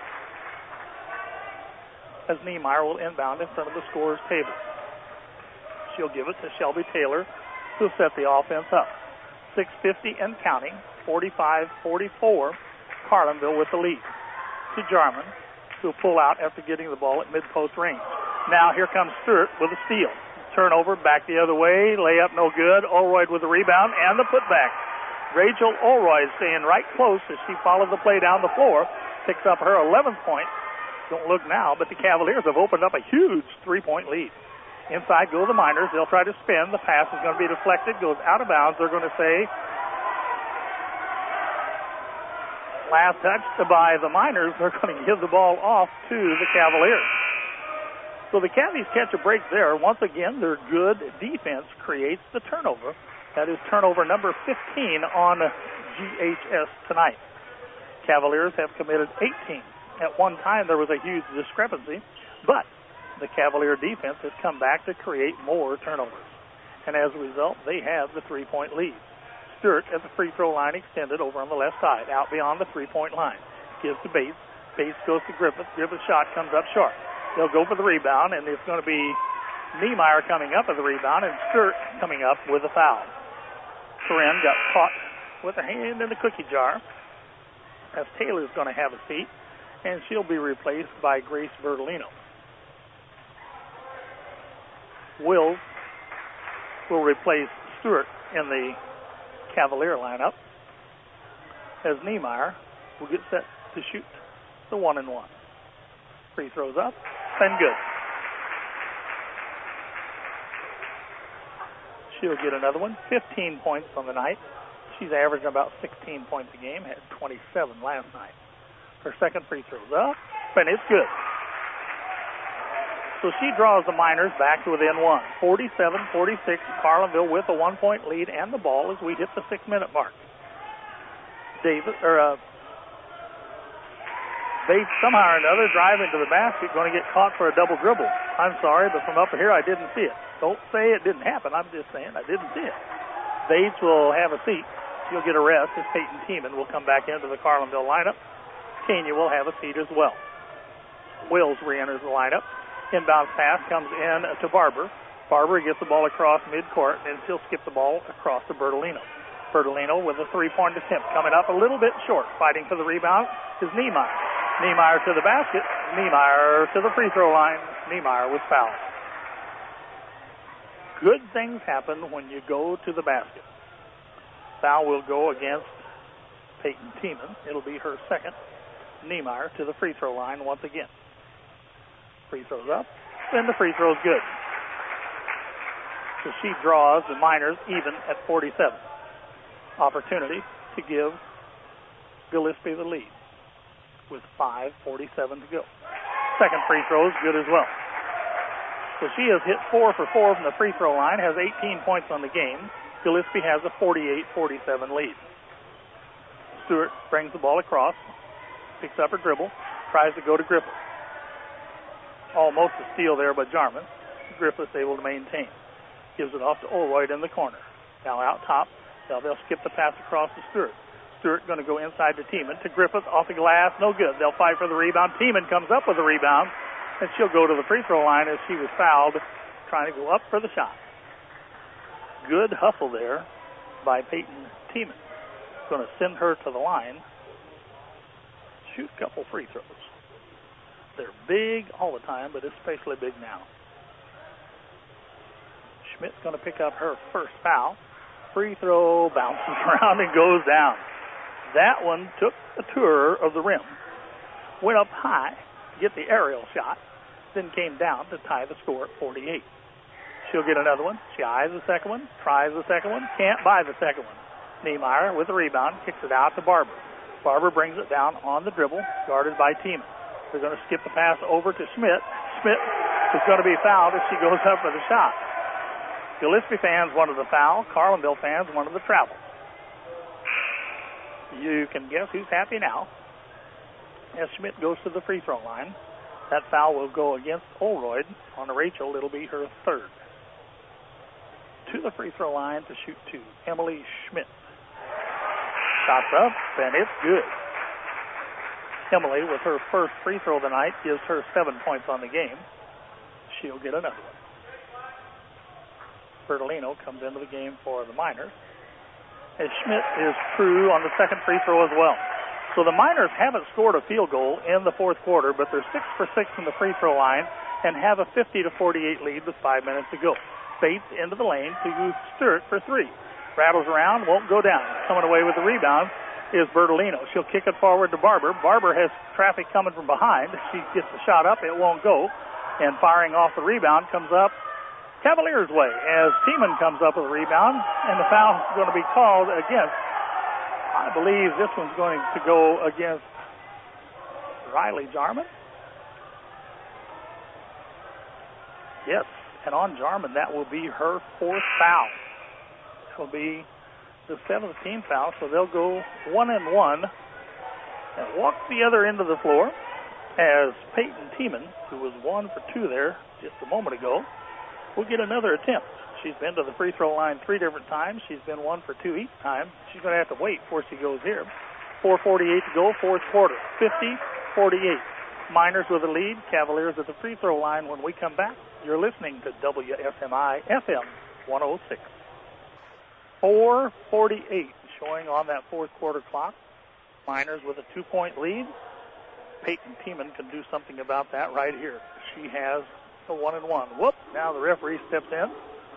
as Niemeyer will inbound in front of the scorer's table. She'll give it to Shelby Taylor, who'll set the offense up. six fifty and counting, forty-five forty-four, Carlinville with the lead. To Jarman, who'll pull out after getting the ball at mid-post range. Now here comes Stewart with a steal. Turnover, back the other way, layup no good. Allroyd with the rebound and the putback. Rachel Allroyd staying right close as she followed the play down the floor. Picks up her eleventh point. Don't look now, but the Cavaliers have opened up a huge three-point lead. Inside go the Miners. They'll try to spin. The pass is going to be deflected, goes out of bounds. They're going to say last touch by the Miners. They're going to give the ball off to the Cavaliers. So the Cavies catch a break there. Once again, their good defense creates the turnover. That is turnover number fifteen on G H S tonight. Cavaliers have committed eighteen. At one time, there was a huge discrepancy, but the Cavalier defense has come back to create more turnovers. And as a result, they have the three-point lead. Stewart at the free throw line extended over on the left side, out beyond the three-point line. Gives to Bates. Bates goes to Griffith. Griffith's shot comes up short. They'll go for the rebound, and it's going to be Niemeyer coming up with the rebound and Stewart coming up with a foul. Corinne got caught with a hand in the cookie jar as Taylor's going to have a seat, and she'll be replaced by Grace Bertolino. Wills will replace Stewart in the Cavalier lineup as Niemeyer will get set to shoot the one and one. Free throws up and good. She'll get another one. fifteen points on the night. She's averaging about sixteen points a game, had twenty-seven last night. Her second free throw's up, and it's good. So she draws the Miners back to within one. forty-seven forty-six, Carlinville with a one-point lead and the ball as we hit the six-minute mark. Davis, or uh, Bates somehow or another drive into the basket, going to get caught for a double dribble. I'm sorry, but from up here I didn't see it. Don't say it didn't happen. I'm just saying I didn't see it. Bates will have a seat. She'll get a rest as Peyton Tiemann will come back into the Carlinville lineup. Kenya will have a seat as well. Wills re-enters the lineup. Inbound pass comes in to Barber. Barber gets the ball across midcourt, and she'll skip the ball across to Bertolino. Bertolino with a three-point attempt coming up a little bit short. Fighting for the rebound is Niemeyer. Niemeyer to the basket. Niemeyer to the free throw line. Niemeyer was fouled. Good things happen when you go to the basket. Foul will go against Peyton Tiemann. It'll be her second. Niemeyer to the free throw line once again. Free throws up, and the free throw's good. So she draws the Miners even at forty-seven. Opportunity to give Gillespie the lead with five forty-seven to go. Second free throw is good as well. So she has hit four for four from the free throw line, has eighteen points on the game. Gillespie has a forty-eight forty-seven lead. Stewart brings the ball across, picks up her dribble, tries to go to Griffith. Almost a steal there by Jarman. Griffith's able to maintain. Gives it off to Olroyd in the corner. Now out top. Now they'll skip the pass across to Stewart. Stewart going to go inside to Tiemann. To Griffith off the glass. No good. They'll fight for the rebound. Tiemann comes up with the rebound. And she'll go to the free throw line as she was fouled trying to go up for the shot. Good hustle there by Peyton Tiemann. Going to send her to the line. Shoot a couple free throws. They're big all the time, but especially big now. Schmidt's going to pick up her first foul. Free throw bounces around and goes down. That one took a tour of the rim. Went up high to get the aerial shot, then came down to tie the score at forty-eight. She'll get another one. She eyes the second one, tries the second one, can't buy the second one. Niemeyer with the rebound, kicks it out to Barber. Barber brings it down on the dribble, guarded by Tiemann. They're going to skip the pass over to Schmidt. Schmidt is going to be fouled as she goes up for the shot. Gillespie fans wanted the foul. Carlinville fans wanted the travel. You can guess who's happy now. As Schmidt goes to the free throw line, that foul will go against Olroyd. On Rachel, it'll be her third. To the free throw line to shoot two, Emily Schmidt. Shots up, and it's good. Emily, with her first free throw of the night, gives her seven points on the game. She'll get another one. Bertolino comes into the game for the Miners. As Schmidt is true on the second free throw as well. So the Miners haven't scored a field goal in the fourth quarter, but they're six for six from the free throw line and have a fifty to forty-eight lead with five minutes to go. Bates into the lane to Stewart for three. Rattles around, won't go down. Coming away with the rebound is Bertolino. She'll kick it forward to Barber. Barber has traffic coming from behind. She gets the shot up. It won't go. And firing off the rebound comes up Cavaliers' way as Tiemann comes up with a rebound. And the foul is going to be called against, I believe this one's going to go against Riley Jarman. Yes, and on Jarman, that will be her fourth foul. That will be the seventh team foul, so they'll go one and one and walk the other end of the floor as Peyton Tiemann, who was one for two there just a moment ago, will get another attempt. She's been to the free throw line three different times. She's been one for two each time. She's going to have to wait before she goes here. four forty-eight to go, fourth quarter. fifty forty-eight. Miners with the lead. Cavaliers at the free throw line when we come back. You're listening to W S M I F M one oh six. four forty-eight showing on that fourth quarter clock. Miners with a two-point lead. Peyton Tiemann can do something about that right here. She has a one and one. Whoop! Now the referee steps in.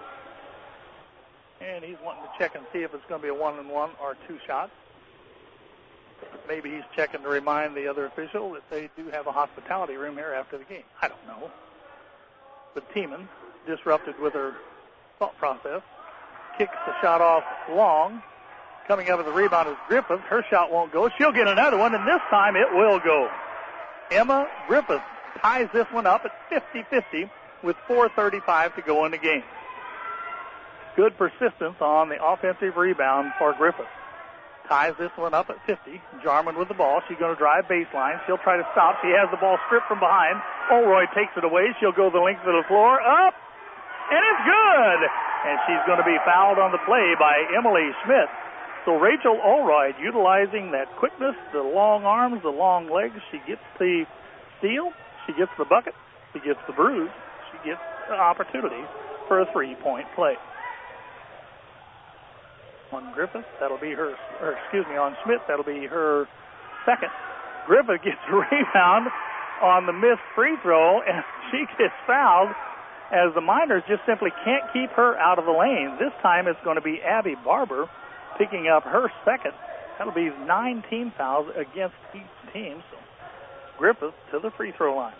And he's wanting to check and see if it's going to be a one and one or two shots. Maybe he's checking to remind the other official that they do have a hospitality room here after the game. I don't know. But Tiemann, disrupted with her thought process, kicks the shot off long. Coming up with the rebound is Griffith. Her shot won't go. She'll get another one, and this time it will go. Emma Griffith ties this one up at fifty fifty with four thirty-five to go in the game. Good persistence on the offensive rebound for Griffith. Ties this one up at fifty. Jarman with the ball. She's going to drive baseline. She'll try to stop. She has the ball stripped from behind. Olroyd takes it away. She'll go the length of the floor. Up! And it's good! And she's going to be fouled on the play by Emily Schmidt. So Rachel Olroyd utilizing that quickness, the long arms, the long legs. She gets the steal. She gets the bucket. She gets the bruise. She gets the opportunity for a three-point play. On Griffith, that'll be her, or excuse me, on Schmidt, that'll be her second. Griffith gets a rebound on the missed free throw, and she gets fouled as the Miners just simply can't keep her out of the lane. This time it's going to be Abby Barber picking up her second. That'll be nine team fouls against each team. So Griffith to the free throw line.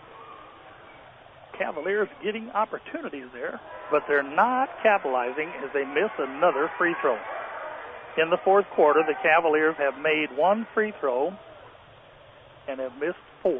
Cavaliers getting opportunities there, but they're not capitalizing as they miss another free throw. In the fourth quarter, the Cavaliers have made one free throw and have missed four.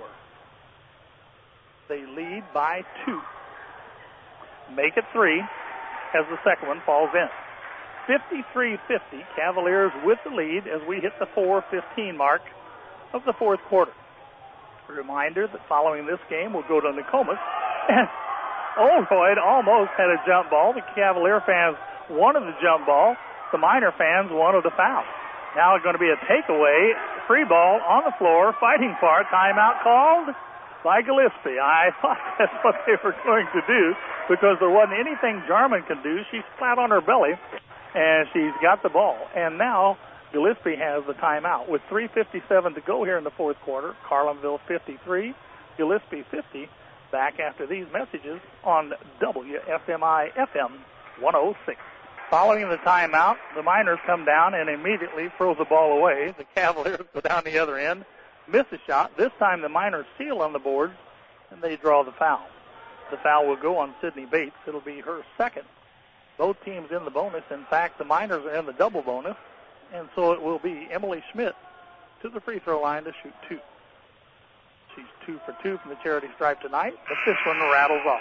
They lead by two. Make it three as the second one falls in. fifty-three fifty, Cavaliers with the lead as we hit the four fifteen mark of the fourth quarter. A reminder that following this game, we'll go to Nokomis. And Olroyd almost had a jump ball. The Cavalier fans wanted the jump ball. The Miner fans wanted a foul. Now it's going to be a takeaway. Free ball on the floor, fighting for it. Timeout called by Gillespie. I thought that's what they were going to do because there wasn't anything Jarman can do. She's flat on her belly, and she's got the ball. And now Gillespie has the timeout. With three fifty-seven to go here in the fourth quarter, Carlinville fifty-three, Gillespie fifty. Back after these messages on W S M I F M one oh six. Following the timeout, the Miners come down and immediately throw the ball away. The Cavaliers go down the other end, miss a shot. This time the Miners seal on the board, and they draw the foul. The foul will go on Sydney Bates. It'll be her second. Both teams in the bonus. In fact, the Miners are in the double bonus, and so it will be Emily Schmidt to the free throw line to shoot two. She's two for two from the charity stripe tonight, but this one rattles off.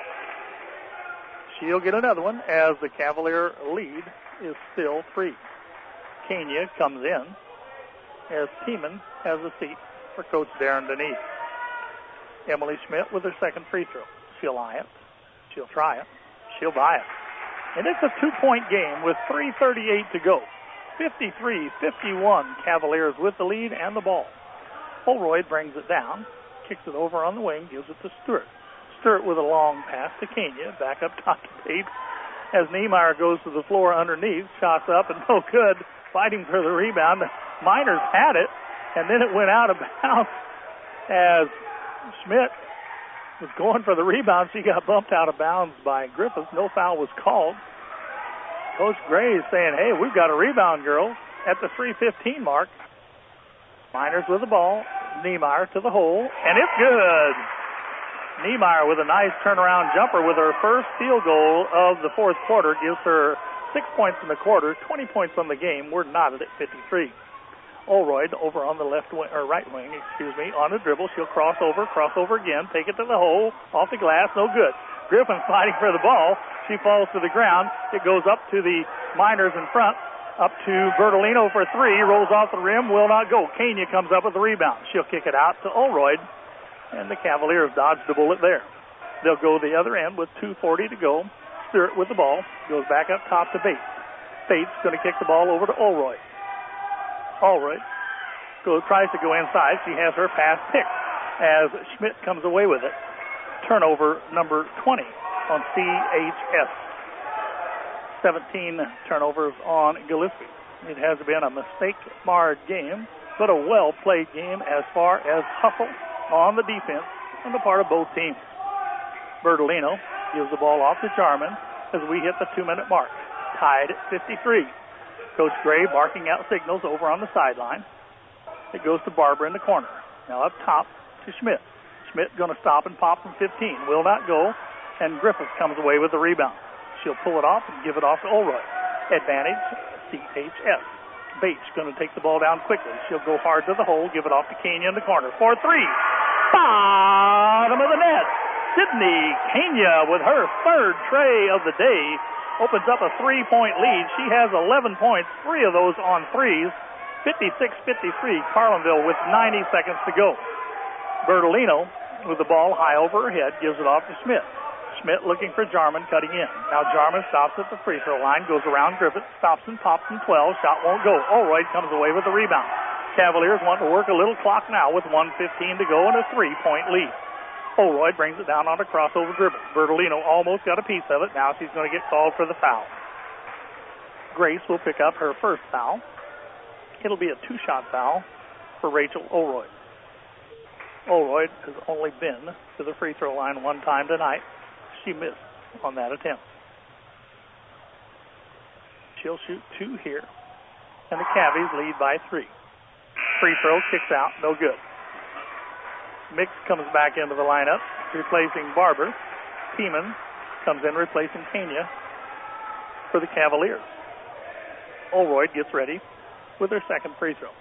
She'll get another one as the Cavalier lead is still three. Kenya comes in as Tiemann has a seat for Coach Darren Denise. Emily Schmidt with her second free throw. She'll eye it. She'll try it. She'll buy it. And it's a two-point game with three thirty-eight to go. fifty-three fifty-one, Cavaliers with the lead and the ball. Holroyd brings it down. Kicks it over on the wing, gives it to Stewart. Stewart with a long pass to Kenya, back up top to Bates. As Niemeyer goes to the floor underneath, shots up and no good, fighting for the rebound. The Miners had it, and then it went out of bounds as Schmidt was going for the rebound. She got bumped out of bounds by Griffith. No foul was called. Coach Gray is saying, hey, we've got a rebound, girl, at the three fifteen mark. Miners with the ball. Niemeyer to the hole, and it's good. Niemeyer with a nice turnaround jumper with her first field goal of the fourth quarter gives her six points in the quarter, twenty points on the game. We're knotted at fifty-three. Olroyd over on the left wing, or right wing, excuse me, on the dribble. She'll cross over, cross over again, take it to the hole, off the glass, no good. Griffin's fighting for the ball. She falls to the ground. It goes up to the Miners in front. Up to Bertolino for three. Rolls off the rim. Will not go. Kania comes up with the rebound. She'll kick it out to Olroyd. And the Cavaliers dodged a bullet there. They'll go the other end with two forty to go. Stewart with the ball. Goes back up top to Bates. Bates going to kick the ball over to Olroyd. Olroyd goes, tries to go inside. She has her pass picked as Schmidt comes away with it. Turnover number twenty on C H S. seventeen turnovers on Gillespie. It has been a mistake-marred game, but a well-played game as far as hustle on the defense on the part of both teams. Bertolino gives the ball off to Jarman as we hit the two-minute mark. Tied at fifty-three. Coach Gray barking out signals over on the sideline. It goes to Barber in the corner. Now up top to Schmidt. Schmidt going to stop and pop from fifteen. Will not go, and Griffith comes away with the rebound. She'll pull it off and give it off to Olroyd. Advantage, C H S. Bates going to take the ball down quickly. She'll go hard to the hole, give it off to Kania in the corner. four three. Bottom of the net. Sydney Kania with her third tray of the day opens up a three-point lead. She has eleven points, three of those on threes. fifty-six fifty-three, Carlinville with ninety seconds to go. Bertolino with the ball high over her head, gives it off to Schmidt. Schmidt looking for Jarman, cutting in. Now Jarman stops at the free throw line, goes around Griffith, stops and pops from twelve. Shot won't go. Olroyd comes away with the rebound. Cavaliers want to work a little clock now with one fifteen to go and a three-point lead. Olroyd brings it down on a crossover dribble. Bertolino almost got a piece of it. Now she's going to get called for the foul. Grace will pick up her first foul. It'll be a two-shot foul for Rachel Olroyd. Olroyd has only been to the free throw line one time tonight. She missed on that attempt. She'll shoot two here. And the Cavies lead by three. Free throw, kicks out, no good. Mix comes back into the lineup, replacing Barber. Tiemann comes in, replacing Kania for the Cavaliers. Olroyd gets ready with her second free throw.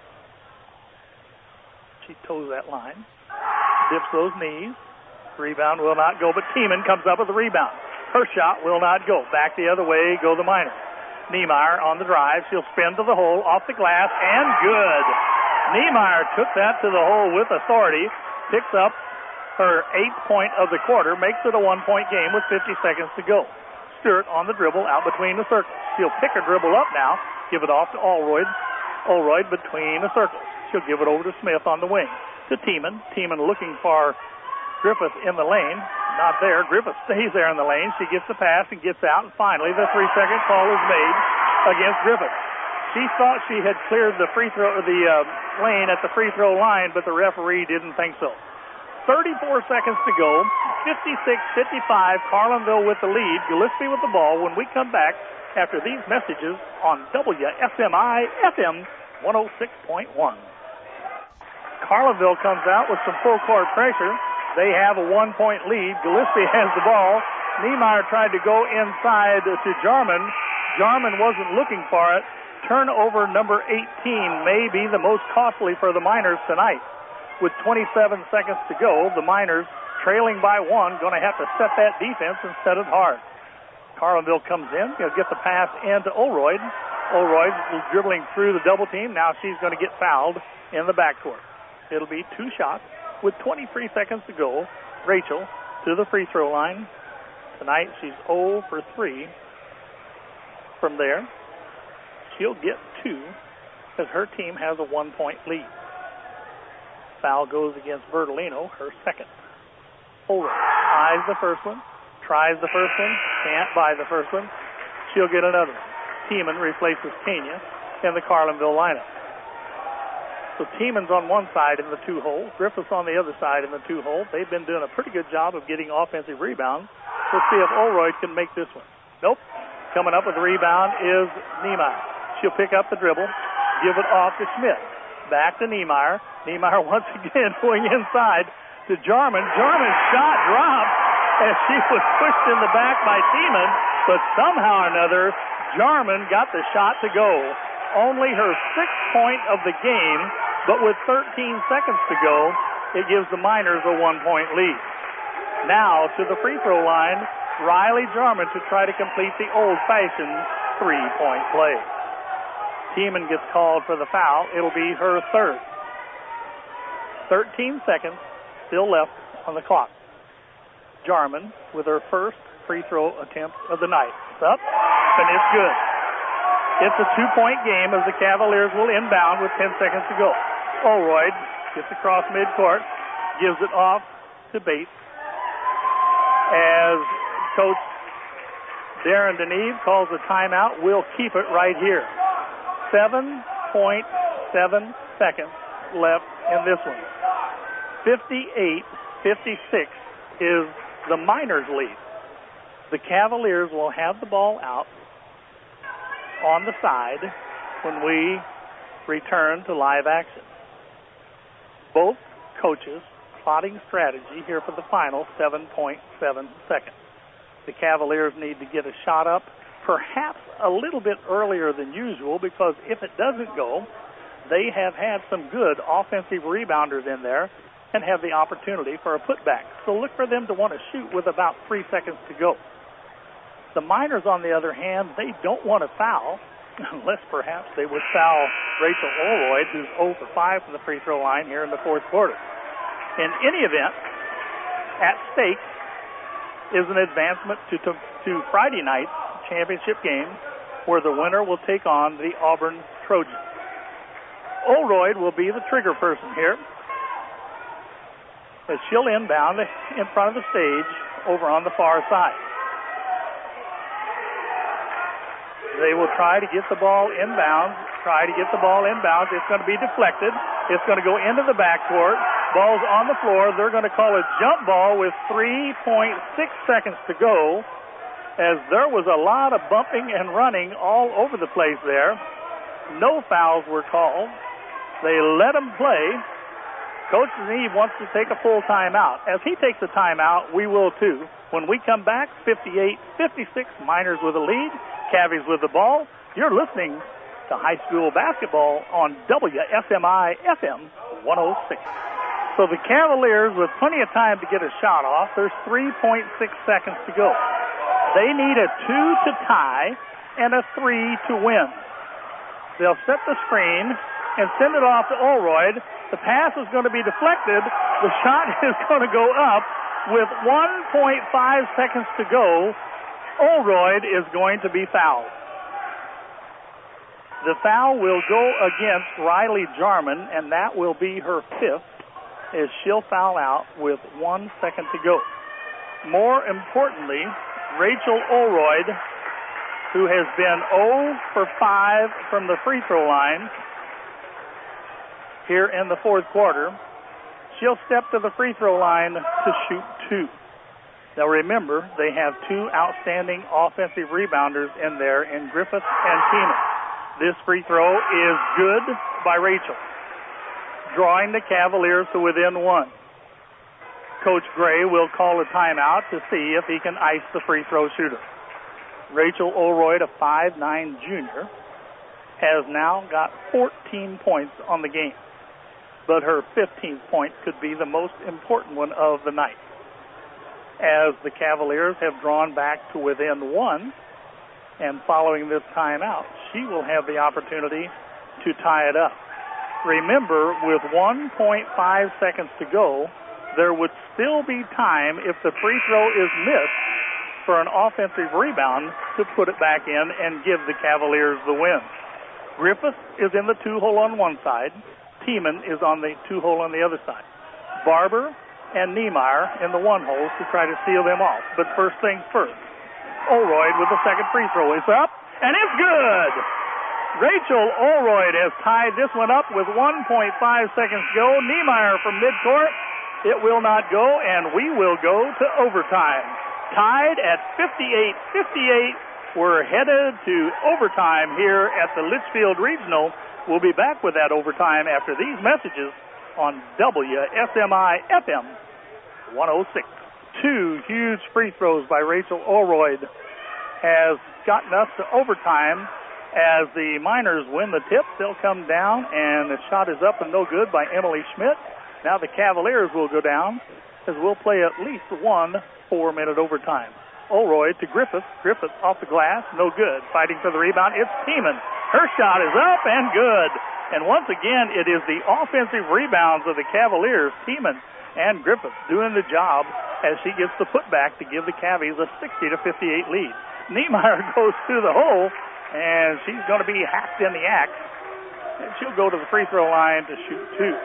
She toes that line, dips those knees. Rebound will not go, but Tiemann comes up with the rebound. Her shot will not go. Back the other way go the Miners. Niemeyer on the drive. She'll spin to the hole, off the glass, and good. Niemeyer took that to the hole with authority, picks up her eighth point of the quarter, makes it a one-point game with fifty seconds to go. Stewart on the dribble out between the circles. She'll pick her dribble up now, give it off to Olroyd. Olroyd between the circles. She'll give it over to Smith on the wing. To Tiemann. Tiemann looking for Griffith in the lane. Not there. Griffith stays there in the lane. She gets the pass and gets out, and finally the three-second call is made against Griffith. She thought she had cleared the free throw, the uh, lane at the free throw line, but the referee didn't think so. thirty-four seconds to go. fifty-six fifty-five. Carlinville with the lead. Gillespie with the ball. When we come back after these messages on W S M I F M one oh six point one. Carlinville comes out with some full court pressure. They have a one-point lead. Gillespie has the ball. Niemeyer tried to go inside to Jarman. Jarman wasn't looking for it. Turnover number eighteen may be the most costly for the Miners tonight. With twenty-seven seconds to go, the Miners, trailing by one, going to have to set that defense and set it hard. Carlinville comes in. He'll get the pass into Olroyd. Olroyd is dribbling through the double team. Now she's going to get fouled in the backcourt. It'll be two shots. With twenty-three seconds to go, Rachel to the free throw line. Tonight she's zero for three from there. She'll get two as her team has a one-point lead. Foul goes against Bertolino, her second. Olroyd eyes the first one, tries the first one, can't buy the first one. She'll get another one. Tiemann replaces Kania in the Carlinville lineup. So Tiemann's on one side in the two-hole. Griffith's on the other side in the two-hole. They've been doing a pretty good job of getting offensive rebounds. We'll see if Olroyd can make this one. Nope. Coming up with the rebound is Niemeyer. She'll pick up the dribble, give it off to Schmidt. Back to Niemeyer. Niemeyer once again going inside to Jarman. Jarman's shot dropped as she was pushed in the back by Tiemann, but somehow or another, Jarman got the shot to go. Only her sixth point of the game, but with thirteen seconds to go, it gives the Miners a one-point lead. Now to the free throw line Riley Jarman to try to complete the old-fashioned three-point play. Tiemann gets called for the foul. It'll be her third. thirteen seconds still left on the clock. Jarman with her first free throw attempt of the night. It's up, and it's good. It's a two-point game as the Cavaliers will inbound with ten seconds to go. Olroyd gets across midcourt, gives it off to Bates. As Coach Darren Deneve calls a timeout, we'll keep it right here. seven point seven seconds left in this one. fifty-eight fifty-six is the Miners' lead. The Cavaliers will have the ball out on the side when we return to live action. Both coaches plotting strategy here for the final seven point seven seconds. The Cavaliers need to get a shot up perhaps a little bit earlier than usual, because if it doesn't go, they have had some good offensive rebounders in there and have the opportunity for a putback. So look for them to want to shoot with about three seconds to go. The Miners, on the other hand, they don't want to foul, unless perhaps they would foul Rachel Olroyd, who's zero for five from the free throw line here in the fourth quarter. In any event, at stake is an advancement to, to, to Friday night's championship game, where the winner will take on the Auburn Trojans. Olroyd will be the trigger person here, as she'll inbound in front of the stage over on the far side. They will try to get the ball inbound, try to get the ball inbound. It's going to be deflected. It's going to go into the backcourt. Ball's on the floor. They're going to call a jump ball with three point six seconds to go, as there was a lot of bumping and running all over the place there. No fouls were called. They let them play. Coach Deneve wants to take a full timeout. As he takes a timeout, we will too. When we come back, fifty-eight fifty-six, Miners with a lead, Cavies with the ball. You're listening to high school basketball on W S M I F M one oh six. So the Cavaliers, with plenty of time to get a shot off, there's three point six seconds to go. They need a two to tie and a three to win. They'll set the screen and send it off to Olroyd. The pass is going to be deflected. The shot is going to go up with one point five seconds to go. Olroyd is going to be fouled. The foul will go against Riley Jarman, and that will be her fifth, as she'll foul out with one second to go. More importantly, Rachel Olroyd, who has been zero for five from the free throw line here in the fourth quarter, she'll step to the free throw line to shoot two. Now remember, they have two outstanding offensive rebounders in there in Griffith and Tiemann. This free throw is good by Rachel, drawing the Cavaliers to within one. Coach Gray will call a timeout to see if he can ice the free throw shooter. Rachel Olroyd, a five nine junior, has now got fourteen points on the game, but her fifteenth point could be the most important one of the night, as the Cavaliers have drawn back to within one, and following this timeout, she will have the opportunity to tie it up. Remember, with one point five seconds to go, there would still be time, if the free throw is missed, for an offensive rebound to put it back in and give the Cavaliers the win. Griffith is in the two-hole on one side. Tiemann is on the two-hole on the other side. Barber and Niemeyer in the one-hole to try to seal them off. But first things first, Olroyd with the second free throw is up, and it's good! Rachel Olroyd has tied this one up with one point five seconds to go. Niemeyer from midcourt. It will not go, and we will go to overtime. Tied at fifty-eight fifty-eight. We're headed to overtime here at the Litchfield Regional. We'll be back with that overtime after these messages on W S M I F M one oh six. Two huge free throws by Rachel Olroyd has gotten us to overtime. As the Miners win the tip, they'll come down, and the shot is up and no good by Emily Schmidt. Now the Cavaliers will go down, as we'll play at least one four-minute overtime. Olroyd to Griffith. Griffith off the glass, no good. Fighting for the rebound, it's Tiemann. Her shot is up and good. And once again, it is the offensive rebounds of the Cavaliers, Tiemann and Griffith, doing the job as she gets the putback to give the Cavies a sixty to fifty-eight lead. Niemeyer goes to the hole, and she's going to be hacked in the act. And she'll go to the free throw line to shoot two.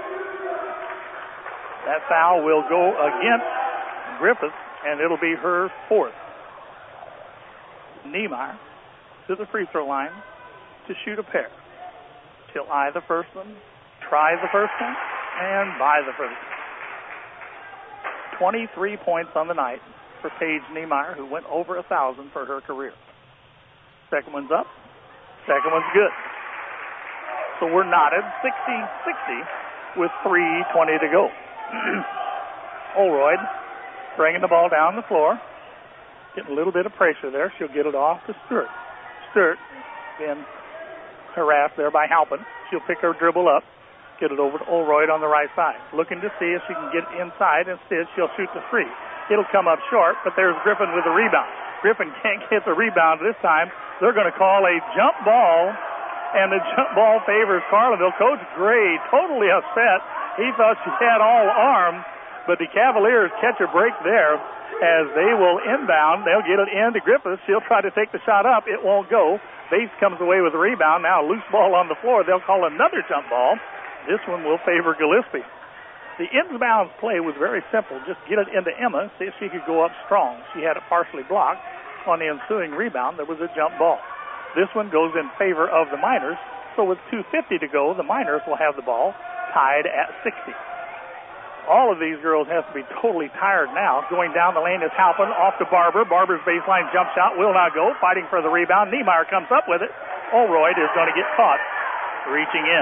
That foul will go against Griffith, and it'll be her fourth. Niemeyer to the free throw line to shoot a pair. She'll eye the first one, try the first one, and buy the first one. twenty-three points on the night for Paige Niemeyer, who went over a thousand for her career. Second one's up. Second one's good. So we're knotted sixty sixty with three twenty to go. Olroyd bringing the ball down the floor. Getting a little bit of pressure there. She'll get it off to Stewart. Stewart being harassed there by Halpin. She'll pick her dribble up. Get it over to Olroyd on the right side. Looking to see if she can get inside. Instead, she'll shoot the three. It'll come up short, but there's Griffin with the rebound. Griffin can't get the rebound this time. They're going to call a jump ball, and the jump ball favors Carlinville. Coach Gray totally upset. He thought she had all arm, but the Cavaliers catch a break there as they will inbound. They'll get it in to Griffith. She'll try to take the shot up. It won't go. Base comes away with the rebound. Now loose ball on the floor. They'll call another jump ball. This one will favor Gillespie. The inbounds play was very simple. Just get it into Emma, see if she could go up strong. She had it partially blocked. On the ensuing rebound, there was a jump ball. This one goes in favor of the Miners. So with two fifty to go, the Miners will have the ball tied at sixty. All of these girls have to be totally tired now. Going down the lane is Halpin, off to Barber. Barber's baseline jump shot will not go. Fighting for the rebound. Niemeyer comes up with it. Olroyd is going to get caught reaching in.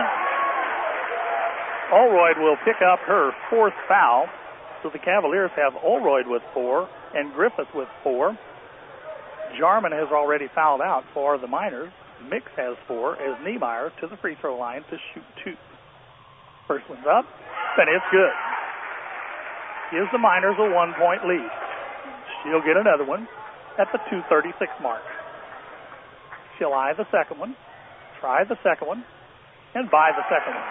Olroyd will pick up her fourth foul. So the Cavaliers have Olroyd with four and Griffith with four. Jarman has already fouled out for the Miners. Mix has four as Niemeyer to the free throw line to shoot two. First one's up, and it's good. Gives the Miners a one-point lead. She'll get another one at the two thirty-six mark. She'll eye the second one, try the second one, and buy the second one.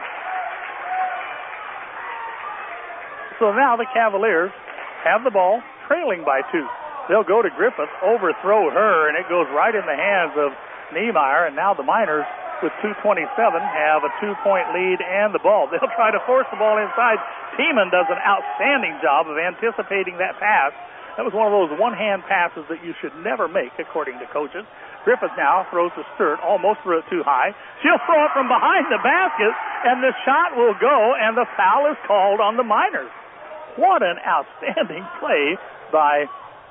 So now the Cavaliers have the ball, trailing by two. They'll go to Griffith, overthrow her, and it goes right in the hands of Niemeyer. And now the Miners, with two twenty-seven, have a two-point lead and the ball. They'll try to force the ball inside. Tiemann does an outstanding job of anticipating that pass. That was one of those one-hand passes that you should never make, according to coaches. Griffith now throws to Sturt, almost threw it too high. She'll throw it from behind the basket, and the shot will go, and the foul is called on the Miners. What an outstanding play by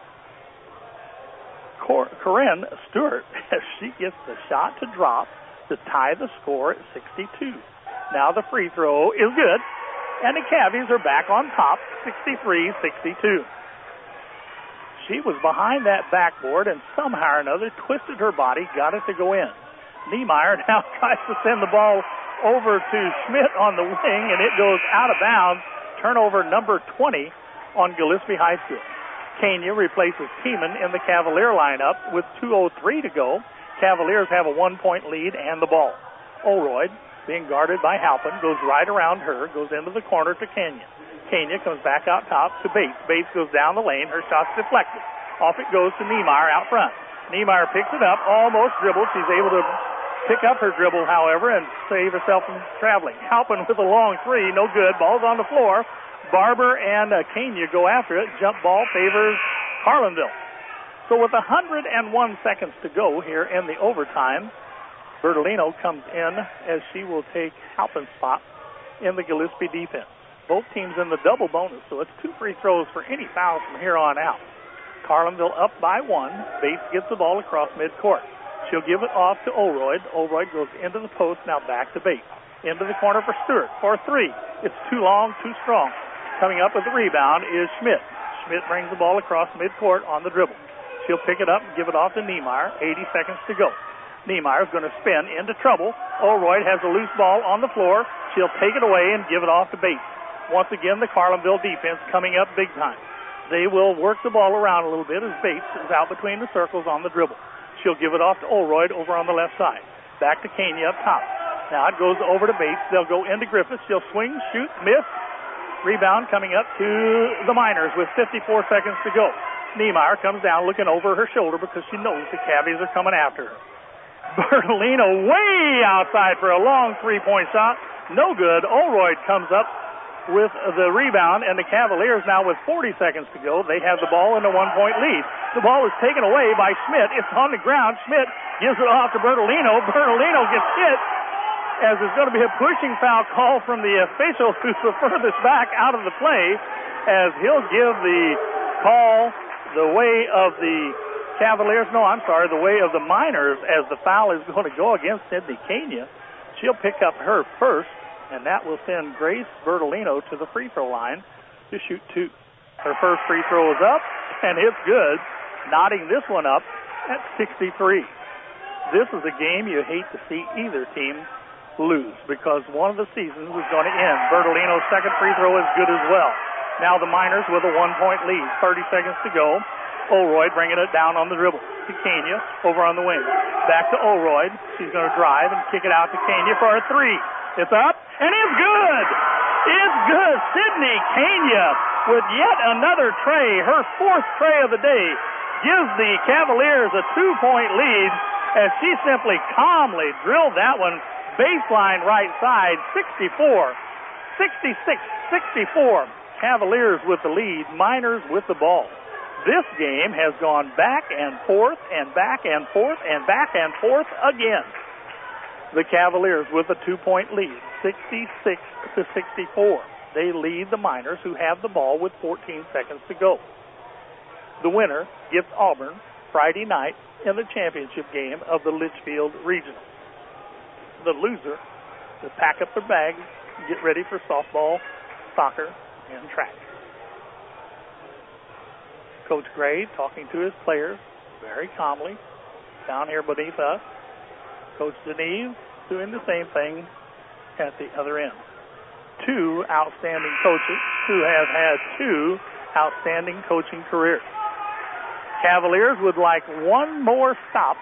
Cor- Corinne Stewart as she gets the shot to drop to tie the score at sixty-two. Now the free throw is good, and the Cavies are back on top, sixty-three sixty-two. She was behind that backboard and somehow or another twisted her body, got it to go in. Niemeyer now tries to send the ball over to Schmidt on the wing, and it goes out of bounds. Turnover number twenty on Gillespie High School. Kenya replaces Tiemann in the Cavalier lineup with two oh three to go. Cavaliers have a one-point lead and the ball. Olroyd, being guarded by Halpin, goes right around her, goes into the corner to Kenya. Kenya comes back out top to Bates. Bates goes down the lane. Her shot's deflected. Off it goes to Niemeyer out front. Niemeyer picks it up, almost dribbles. She's able to pick up her dribble, however, and save herself from traveling. Halpin with a long three, no good. Ball's on the floor. Barber and uh, Kenya go after it. Jump ball favors Carlinville. So with one hundred one seconds to go here in the overtime, Bertolino comes in as she will take Halpin's spot in the Gillespie defense. Both teams in the double bonus, so it's two free throws for any foul from here on out. Carlinville up by one. Bates gets the ball across midcourt. She'll give it off to Olroyd. Olroyd goes into the post, now back to Bates. Into the corner for Stewart for three. It's too long, too strong. Coming up with the rebound is Schmidt. Schmidt brings the ball across midcourt on the dribble. She'll pick it up and give it off to Niemeyer. eighty seconds to go. Niemeyer's going to spin into trouble. Olroyd has a loose ball on the floor. She'll take it away and give it off to Bates. Once again, the Carlinville defense coming up big time. They will work the ball around a little bit as Bates is out between the circles on the dribble. She'll give it off to Olroyd over on the left side. Back to Kania up top. Now it goes over to Bates. They'll go into Griffiths. She'll swing, shoot, miss. Rebound coming up to the Miners with fifty-four seconds to go. Niemeyer comes down looking over her shoulder because she knows the Cavs are coming after her. Bertolino way outside for a long three-point shot. No good. Olroyd comes up with the rebound, and the Cavaliers now with forty seconds to go. They have the ball in a one-point lead. The ball is taken away by Schmidt. It's on the ground. Schmidt gives it off to Bertolino. Bertolino gets hit as there's going to be a pushing foul call from the official who's the furthest back out of the play, as he'll give the call the way of the Cavaliers. No, I'm sorry, the way of the Miners, as the foul is going to go against Sydney Kania. She'll pick up her first, and that will send Grace Bertolino to the free throw line to shoot two. Her first free throw is up, and it's good, knotting this one up at sixty-three. This is a game you hate to see either team lose, because one of the seasons is going to end. Bertolino's second free throw is good as well. Now the Miners with a one-point lead. thirty seconds to go. Olroyd bringing it down on the dribble to Kania over on the wing. Back to Olroyd. She's going to drive and kick it out to Kania for a three. It's up, and it's good! It's good! Sydney Kania with yet another tray, her fourth tray of the day, gives the Cavaliers a two-point lead as she simply calmly drilled that one baseline right side, sixty-four, sixty-six, sixty-four. Cavaliers with the lead, Miners with the ball. This game has gone back and forth and back and forth and back and forth again. The Cavaliers with a two-point lead, sixty-six to sixty-four. They lead the Miners, who have the ball with fourteen seconds to go. The winner gets Auburn Friday night in the championship game of the Litchfield Regional. The loser will pack up their bags, get ready for softball, soccer, and track. Coach Gray talking to his players very calmly down here beneath us. Coach Denise doing the same thing at the other end. Two outstanding coaches who have had two outstanding coaching careers. Cavaliers would like one more stop,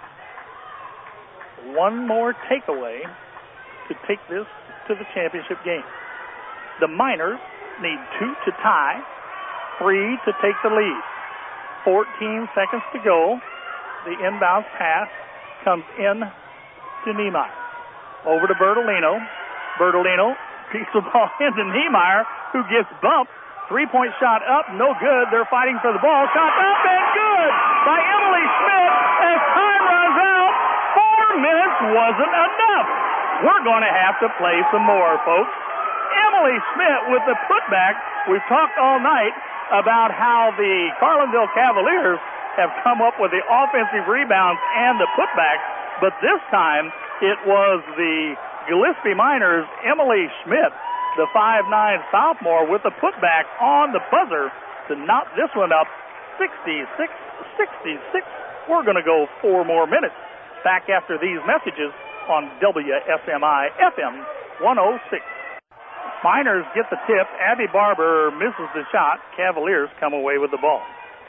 one more takeaway to take this to the championship game. The Miners need two to tie, three to take the lead. fourteen seconds to go. The inbound pass comes in to Niemeyer. Over to Bertolino. Bertolino beats the ball into Niemeyer, who gets bumped. Three-point shot up, no good. They're fighting for the ball. Shot up and good by Emily Schmidt as time runs out. Four minutes wasn't enough. We're going to have to play some more, folks. Emily Schmidt with the putback. We've talked all night about how the Carlinville Cavaliers have come up with the offensive rebounds and the putbacks, but this time it was the Gillespie Miners' Emily Schmidt, the five nine sophomore, with the putback on the buzzer to knock this one up sixty-six sixty-six. We're going to go four more minutes. Back after these messages on W S M I F M one oh six. Miners get the tip. Abby Barber misses the shot. Cavaliers come away with the ball.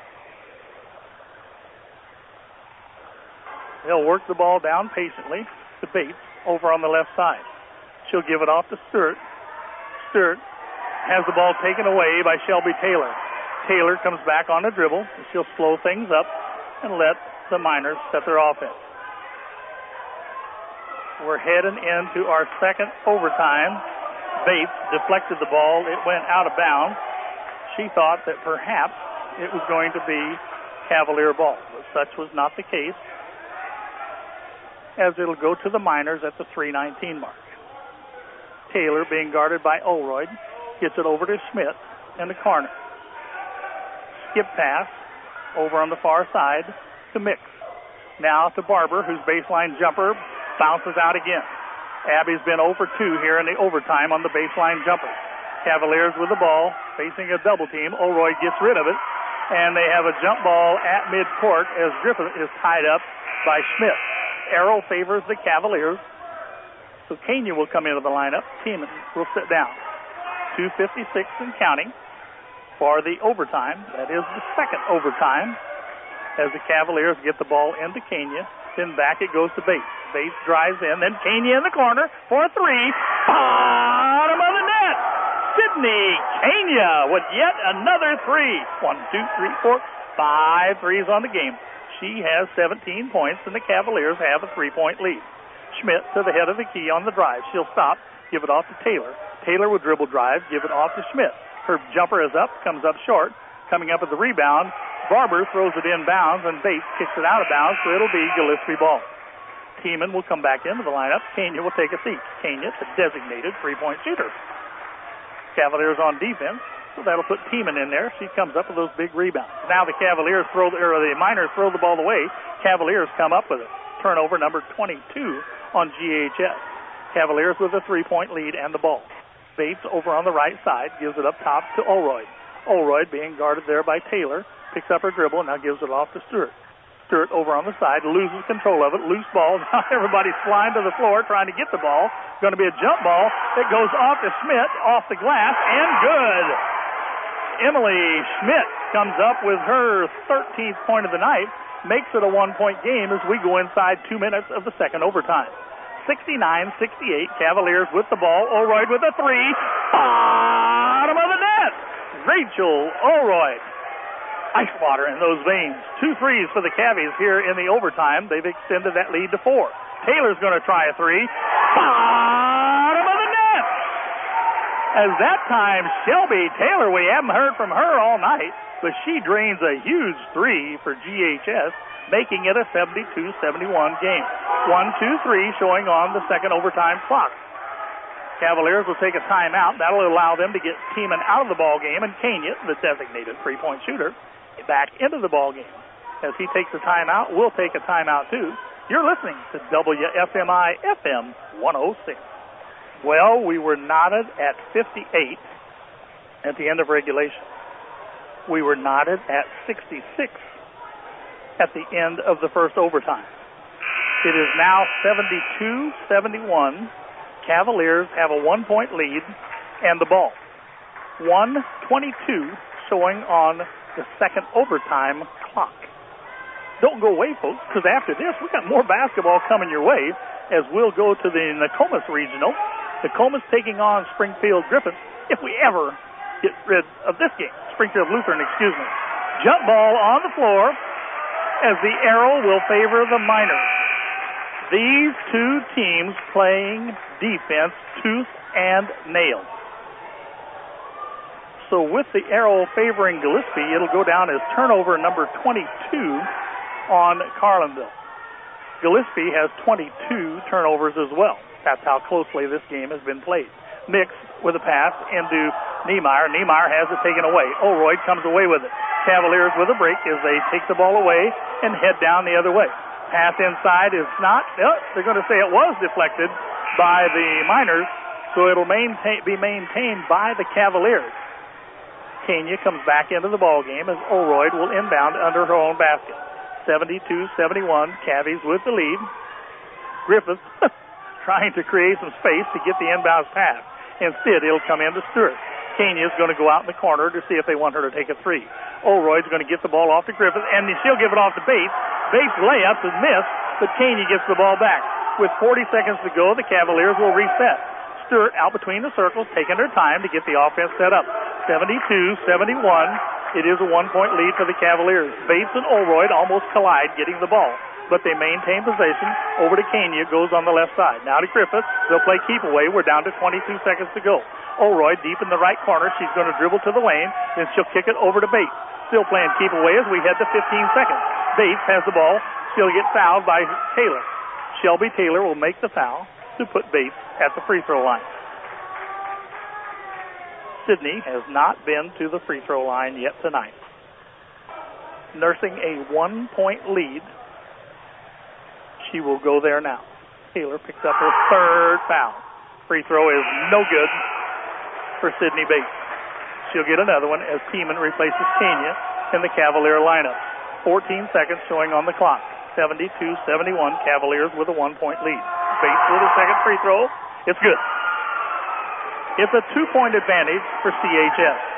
They'll work the ball down patiently to Bates over on the left side. She'll give it off to Stewart. Stewart has the ball taken away by Shelby Taylor. Taylor comes back on the dribble. She'll slow things up and let the Miners set their offense. We're heading into our second overtime. Bates deflected the ball. It went out of bounds. She thought that perhaps it was going to be Cavalier ball, but such was not the case, as it'll go to the Miners at the three nineteen mark. Taylor, being guarded by Olroyd, gets it over to Schmidt in the corner. Skip pass over on the far side to Mix. Now to Barber, whose baseline jumper bounces out again. Abby's been over two here in the overtime on the baseline jumper. Cavaliers with the ball, facing a double team. Olroyd gets rid of it, and they have a jump ball at midcourt as Griffith is tied up by Schmidt. Arrow favors the Cavaliers, so Kania will come into the lineup. Tiemann will sit down. two fifty-six and counting. for the overtime. That is the second overtime as the Cavaliers get the ball into Kenya. Then back it goes to Bates. Bates drives in, then Kenya in the corner for a three. Bottom of the net. Sydney Kenya with yet another three. One, two, three, four, five threes on the game. She has seventeen points, and the Cavaliers have a three-point lead. Schmidt to the head of the key on the drive. She'll stop, give it off to Taylor. Taylor with dribble drive, give it off to Schmidt. Her jumper is up, comes up short. Coming up at the rebound, Barber throws it in bounds, and Bates kicks it out of bounds, so it'll be Gillespie ball. Tiemann will come back into the lineup. Kenya will take a seat. Kenya, the designated three-point shooter. Cavaliers on defense, so that'll put Tiemann in there. She comes up with those big rebounds. Now the Cavaliers throw, or the Miners throw the ball away. Cavaliers come up with it. Turnover number twenty-two on G H S. Cavaliers with a three-point lead and the ball. Bates over on the right side gives it up top to Olroyd. Olroyd being guarded there by Taylor. Picks up her dribble and now gives it off to Stewart. Stewart over on the side, loses control of it. Loose ball. Now everybody's flying to the floor trying to get the ball. Going to be a jump ball that goes off to Schmidt, off the glass, and good. Emily Schmidt comes up with her thirteenth point of the night. Makes it a one-point game as we go inside two minutes of the second overtime. sixty-nine sixty-eight, Cavaliers with the ball. Olroyd with a three. Bottom of the net. Rachel Olroyd. Ice water in those veins. Two threes for the Cavies here in the overtime. They've extended that lead to four. Taylor's going to try a three. Bottom of the net. As that time, Shelby Taylor, we haven't heard from her all night, but she drains a huge three for G H S, making it a seventy-two seventy-one game. One, two, three showing on the second overtime clock. Cavaliers will take a timeout. That'll allow them to get Tiemann out of the ball game, and Kenya, the designated three-point shooter, back into the ball game. As he takes a timeout, we'll take a timeout too. You're listening to W F M I F M one oh six. Well, we were knotted at fifty-eight at the end of regulation. We were knotted at sixty-six at the end of the first overtime. It is now seventy-two seventy-one. Cavaliers have a one-point lead and the ball. one twenty-two showing on the second overtime clock. Don't go away, folks, because after this, we've got more basketball coming your way as we'll go to the Nokomis Regional. Nokomis taking on Springfield Griffin if we ever get rid of this game. Springfield Lutheran, excuse me. Jump ball on the floor as the arrow will favor the Miners. These two teams playing defense tooth and nail. So with the arrow favoring Gillespie, it'll go down as turnover number twenty-two on Carlinville. Gillespie has twenty-two turnovers as well. That's how closely this game has been played. Nix with a pass into Niemeyer. Niemeyer has it taken away. Olroyd comes away with it. Cavaliers with a break as they take the ball away and head down the other way. Pass inside is not, oh, they're going to say it was deflected by the Miners, so it'll maintain, be maintained by the Cavaliers. Kenya comes back into the ball game as Olroyd will inbound under her own basket. seventy-two seventy-one, Cavies with the lead. Griffith trying to create some space to get the inbounds pass. Instead, it'll come into Stewart. Kenya's going to go out in the corner to see if they want her to take a three. Olroyd's going to get the ball off to Griffith, and she'll give it off to Bates. Bates' layup is missed, but Kenya gets the ball back. With forty seconds to go, the Cavaliers will reset. Stewart out between the circles, taking her time to get the offense set up. seventy-two seventy-one. It is a one-point lead for the Cavaliers. Bates and Olroyd almost collide getting the ball, but they maintain possession. Over to Kenya, goes on the left side. Now to Griffith. They'll play keep away. We're down to twenty-two seconds to go. Olroyd deep in the right corner. She's going to dribble to the lane, then she'll kick it over to Bates. Still playing keep away as we head to fifteen seconds. Bates has the ball. She'll get fouled by Taylor. Shelby Taylor will make the foul to put Bates at the free throw line. Sydney has not been to the free throw line yet tonight. Nursing a one-point lead. She will go there now. Taylor picks up her third foul. Free throw is no good for Sydney Bates. She'll get another one as Tiemann replaces Kenya in the Cavalier lineup. fourteen seconds showing on the clock. seventy-two seventy-one, Cavaliers with a one-point lead. Bates with a second free throw. It's good. It's a two-point advantage for C H S.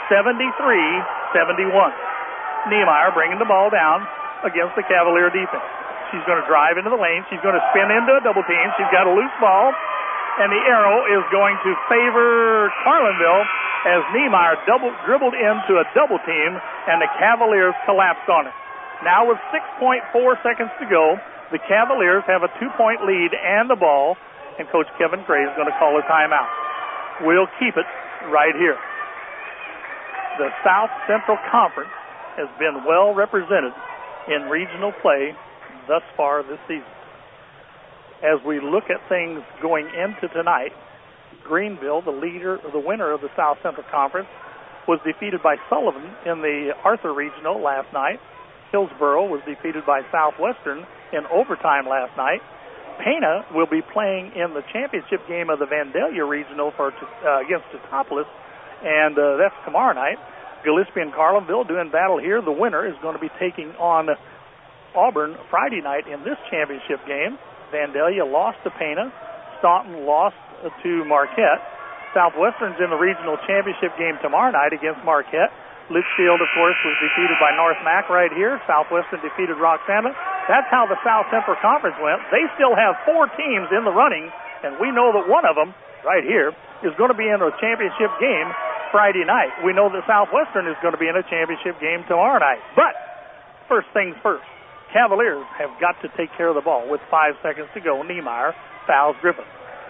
seventy-three seventy-one. Niemeyer bringing the ball down against the Cavalier defense. She's going to drive into the lane. She's going to spin into a double team. She's got a loose ball, and the arrow is going to favor Carlinville as Niemeyer double, dribbled into a double team, and the Cavaliers collapsed on it. Now with six point four seconds to go, the Cavaliers have a two-point lead and the ball, and Coach Kevin Gray is going to call a timeout. We'll keep it right here. The South Central Conference has been well represented in regional play thus far this season. As we look at things going into tonight, Greenville, the leader, the winner of the South Central Conference, was defeated by Sullivan in the Arthur Regional last night. Hillsboro was defeated by Southwestern in overtime last night. Pana will be playing in the championship game of the Vandalia Regional for uh, against Teutopolis, and uh, that's tomorrow night. Gillespie and Carlinville doing battle here. The winner is going to be taking on Auburn Friday night in this championship game. Vandalia lost to Pana. Staunton lost to Marquette. Southwestern's in the regional championship game tomorrow night against Marquette. Litchfield, of course, was defeated by North Mac right here. Southwestern defeated Roxana. That's how the South Central Conference went. They still have four teams in the running, and we know that one of them, right here, is going to be in a championship game Friday night. We know that Southwestern is going to be in a championship game tomorrow night. But first things first, Cavaliers have got to take care of the ball with five seconds to go. Niemeyer fouls Griffith.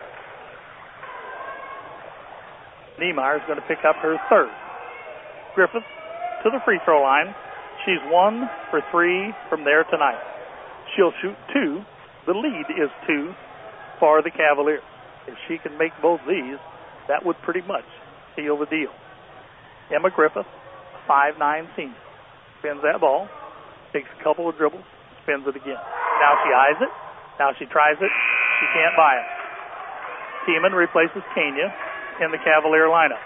Niemeyer is going to pick up her third. Griffith to the free throw line. She's one for three from there tonight. She'll shoot two. The lead is two for the Cavaliers. If she can make both these, that would pretty much seal the deal. Emma Griffith, five nine senior. Spins that ball, takes a couple of dribbles, spins it again. Now she eyes it. Now she tries it. She can't buy it. Tiemann replaces Kenya in the Cavalier lineup.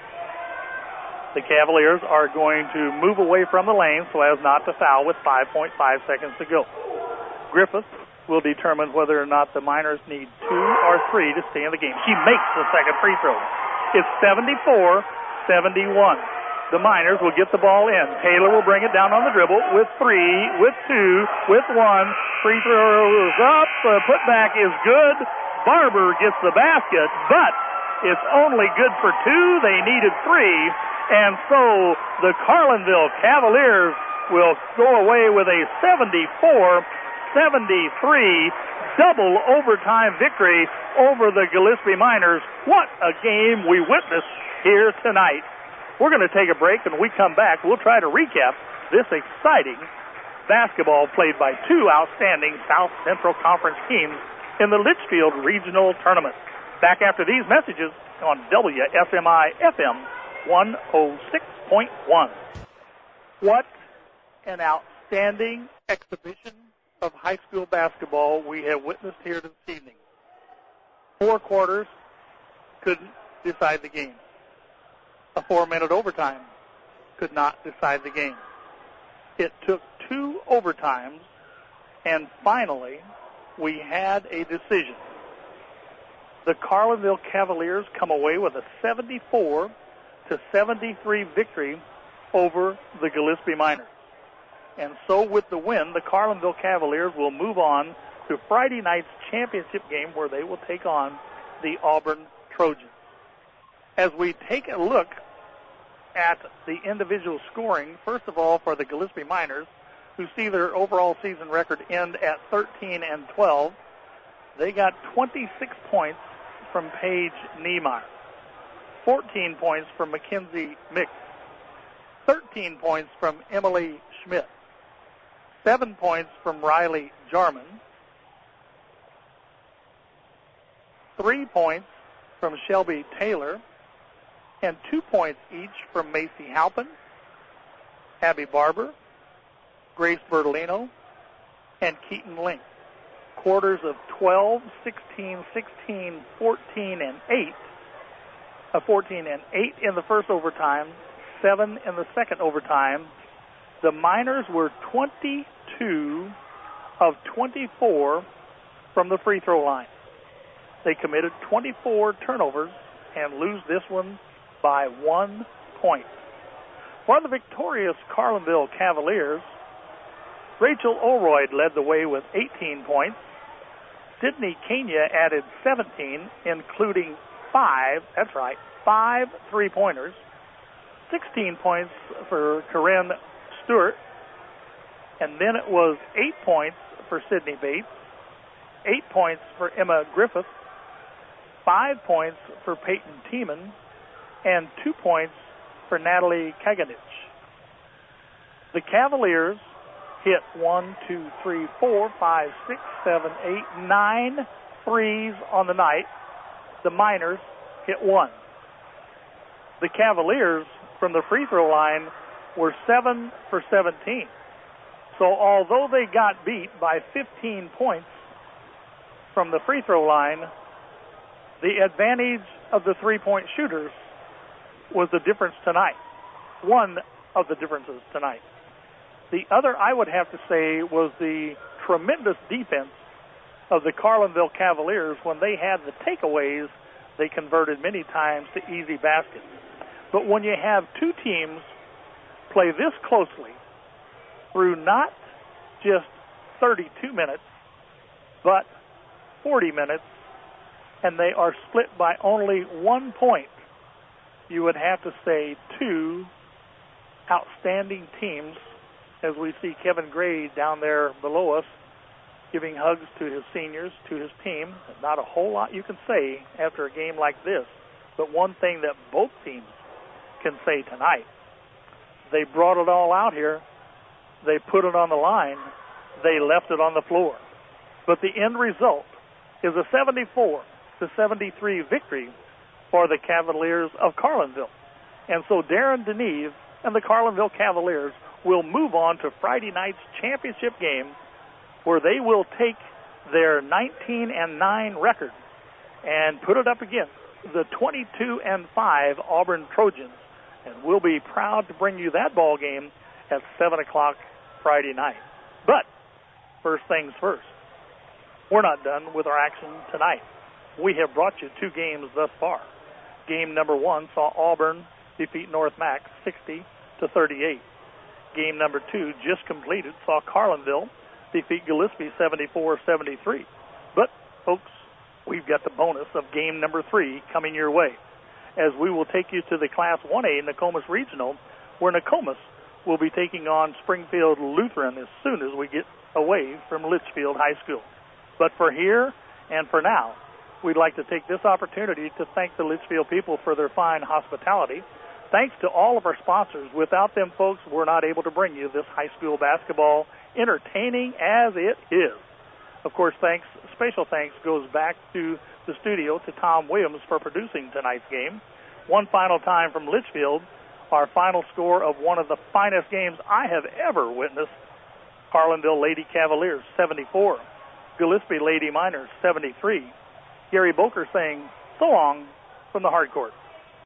The Cavaliers are going to move away from the lane so as not to foul with five point five seconds to go. Griffith will determine whether or not the Miners need two or three to stay in the game. She makes the second free throw. It's seventy-four seventy-one. The Miners will get the ball in. Taylor will bring it down on the dribble with three, with two, with one. Free throw is up. The putback is good. Barber gets the basket, but it's only good for two. They needed three. And so the Carlinville Cavaliers will go away with a seventy-four seventy-three double overtime victory over the Gillespie Miners. What a game we witnessed here tonight. We're going to take a break, and when we come back, we'll try to recap this exciting basketball played by two outstanding South Central Conference teams in the Litchfield Regional Tournament. Back after these messages on W S M I F M one oh six point one. What an outstanding exhibition of high school basketball we have witnessed here this evening. Four quarters couldn't decide the game. A four-minute overtime could not decide the game. It took two overtimes, and finally we had a decision. The Carlinville Cavaliers come away with a seventy-four to seventy-three victory over the Gillespie Miners. And so with the win, the Carlinville Cavaliers will move on to Friday night's championship game where they will take on the Auburn Trojans. As we take a look at the individual scoring, first of all for the Gillespie Miners, who see their overall season record end at thirteen and twelve, they got twenty-six points from Paige Niemeyer, fourteen points from Mackenzie Mix, thirteen points from Emily Schmidt, seven points from Riley Jarman, three points from Shelby Taylor, and two points each from Macy Halpin, Abby Barber, Grace Bertolino, and Keaton Link. Quarters of twelve, sixteen, sixteen, fourteen, and eight. Uh, fourteen and eight in the first overtime, seven in the second overtime. The Miners were twenty-two of twenty-four from the free throw line. They committed twenty-four turnovers and lose this one by one point. For the victorious Carlinville Cavaliers, Rachel Olroyd led the way with eighteen points. Sydney Kenya added seventeen, including five, that's right, five three-pointers. sixteen points for Corinne Stewart. And then it was eight points for Sydney Bates, eight points for Emma Griffith, five points for Peyton Tiemann, and two points for Natalie Kaganich. The Cavaliers hit one, two, three, four, five, six, seven, eight, nine threes on the night. The Miners hit one. The Cavaliers from the free throw line were seven for seventeen. So although they got beat by fifteen points from the free throw line, the advantage of the three-point shooters was the difference tonight. One of the differences tonight. The other, I would have to say, was the tremendous defense of the Carlinville Cavaliers. When they had the takeaways, they converted many times to easy baskets. But when you have two teams play this closely through not just thirty-two minutes, but forty minutes, and they are split by only one point, you would have to say two outstanding teams, as we see Kevin Gray down there below us giving hugs to his seniors, to his team. Not a whole lot you can say after a game like this, but one thing that both teams can say tonight, they brought it all out here. They put it on the line. They left it on the floor. But the end result is a seventy-four to seventy-three victory for the Cavaliers of Carlinville. And so Darren Deneve and the Carlinville Cavaliers will move on to Friday night's championship game, where they will take their nineteen and nine record and put it up against the twenty-two and five Auburn Trojans. And we'll be proud to bring you that ball game at seven o'clock Friday night. But first things first, we're not done with our action tonight. We have brought you two games thus far. Game number one saw Auburn defeat North Mac sixty to thirty-eight. Game number two, just completed, saw Carlinville defeat Gillespie seventy-four seventy-three. But, folks, we've got the bonus of game number three coming your way, as we will take you to the Class one A Nokomis Regional, where Nokomis will be taking on Springfield Lutheran as soon as we get away from Litchfield High School. But for here and for now, we'd like to take this opportunity to thank the Litchfield people for their fine hospitality. Thanks to all of our sponsors. Without them, folks, we're not able to bring you this high school basketball, entertaining as it is. Of course, thanks, special thanks goes back to the studio to Tom Williams for producing tonight's game. One final time from Litchfield, our final score of one of the finest games I have ever witnessed. Carlinville Lady Cavaliers seventy-four, Gillespie Lady Miners seventy-three. Gary Boker saying so long from the hard court.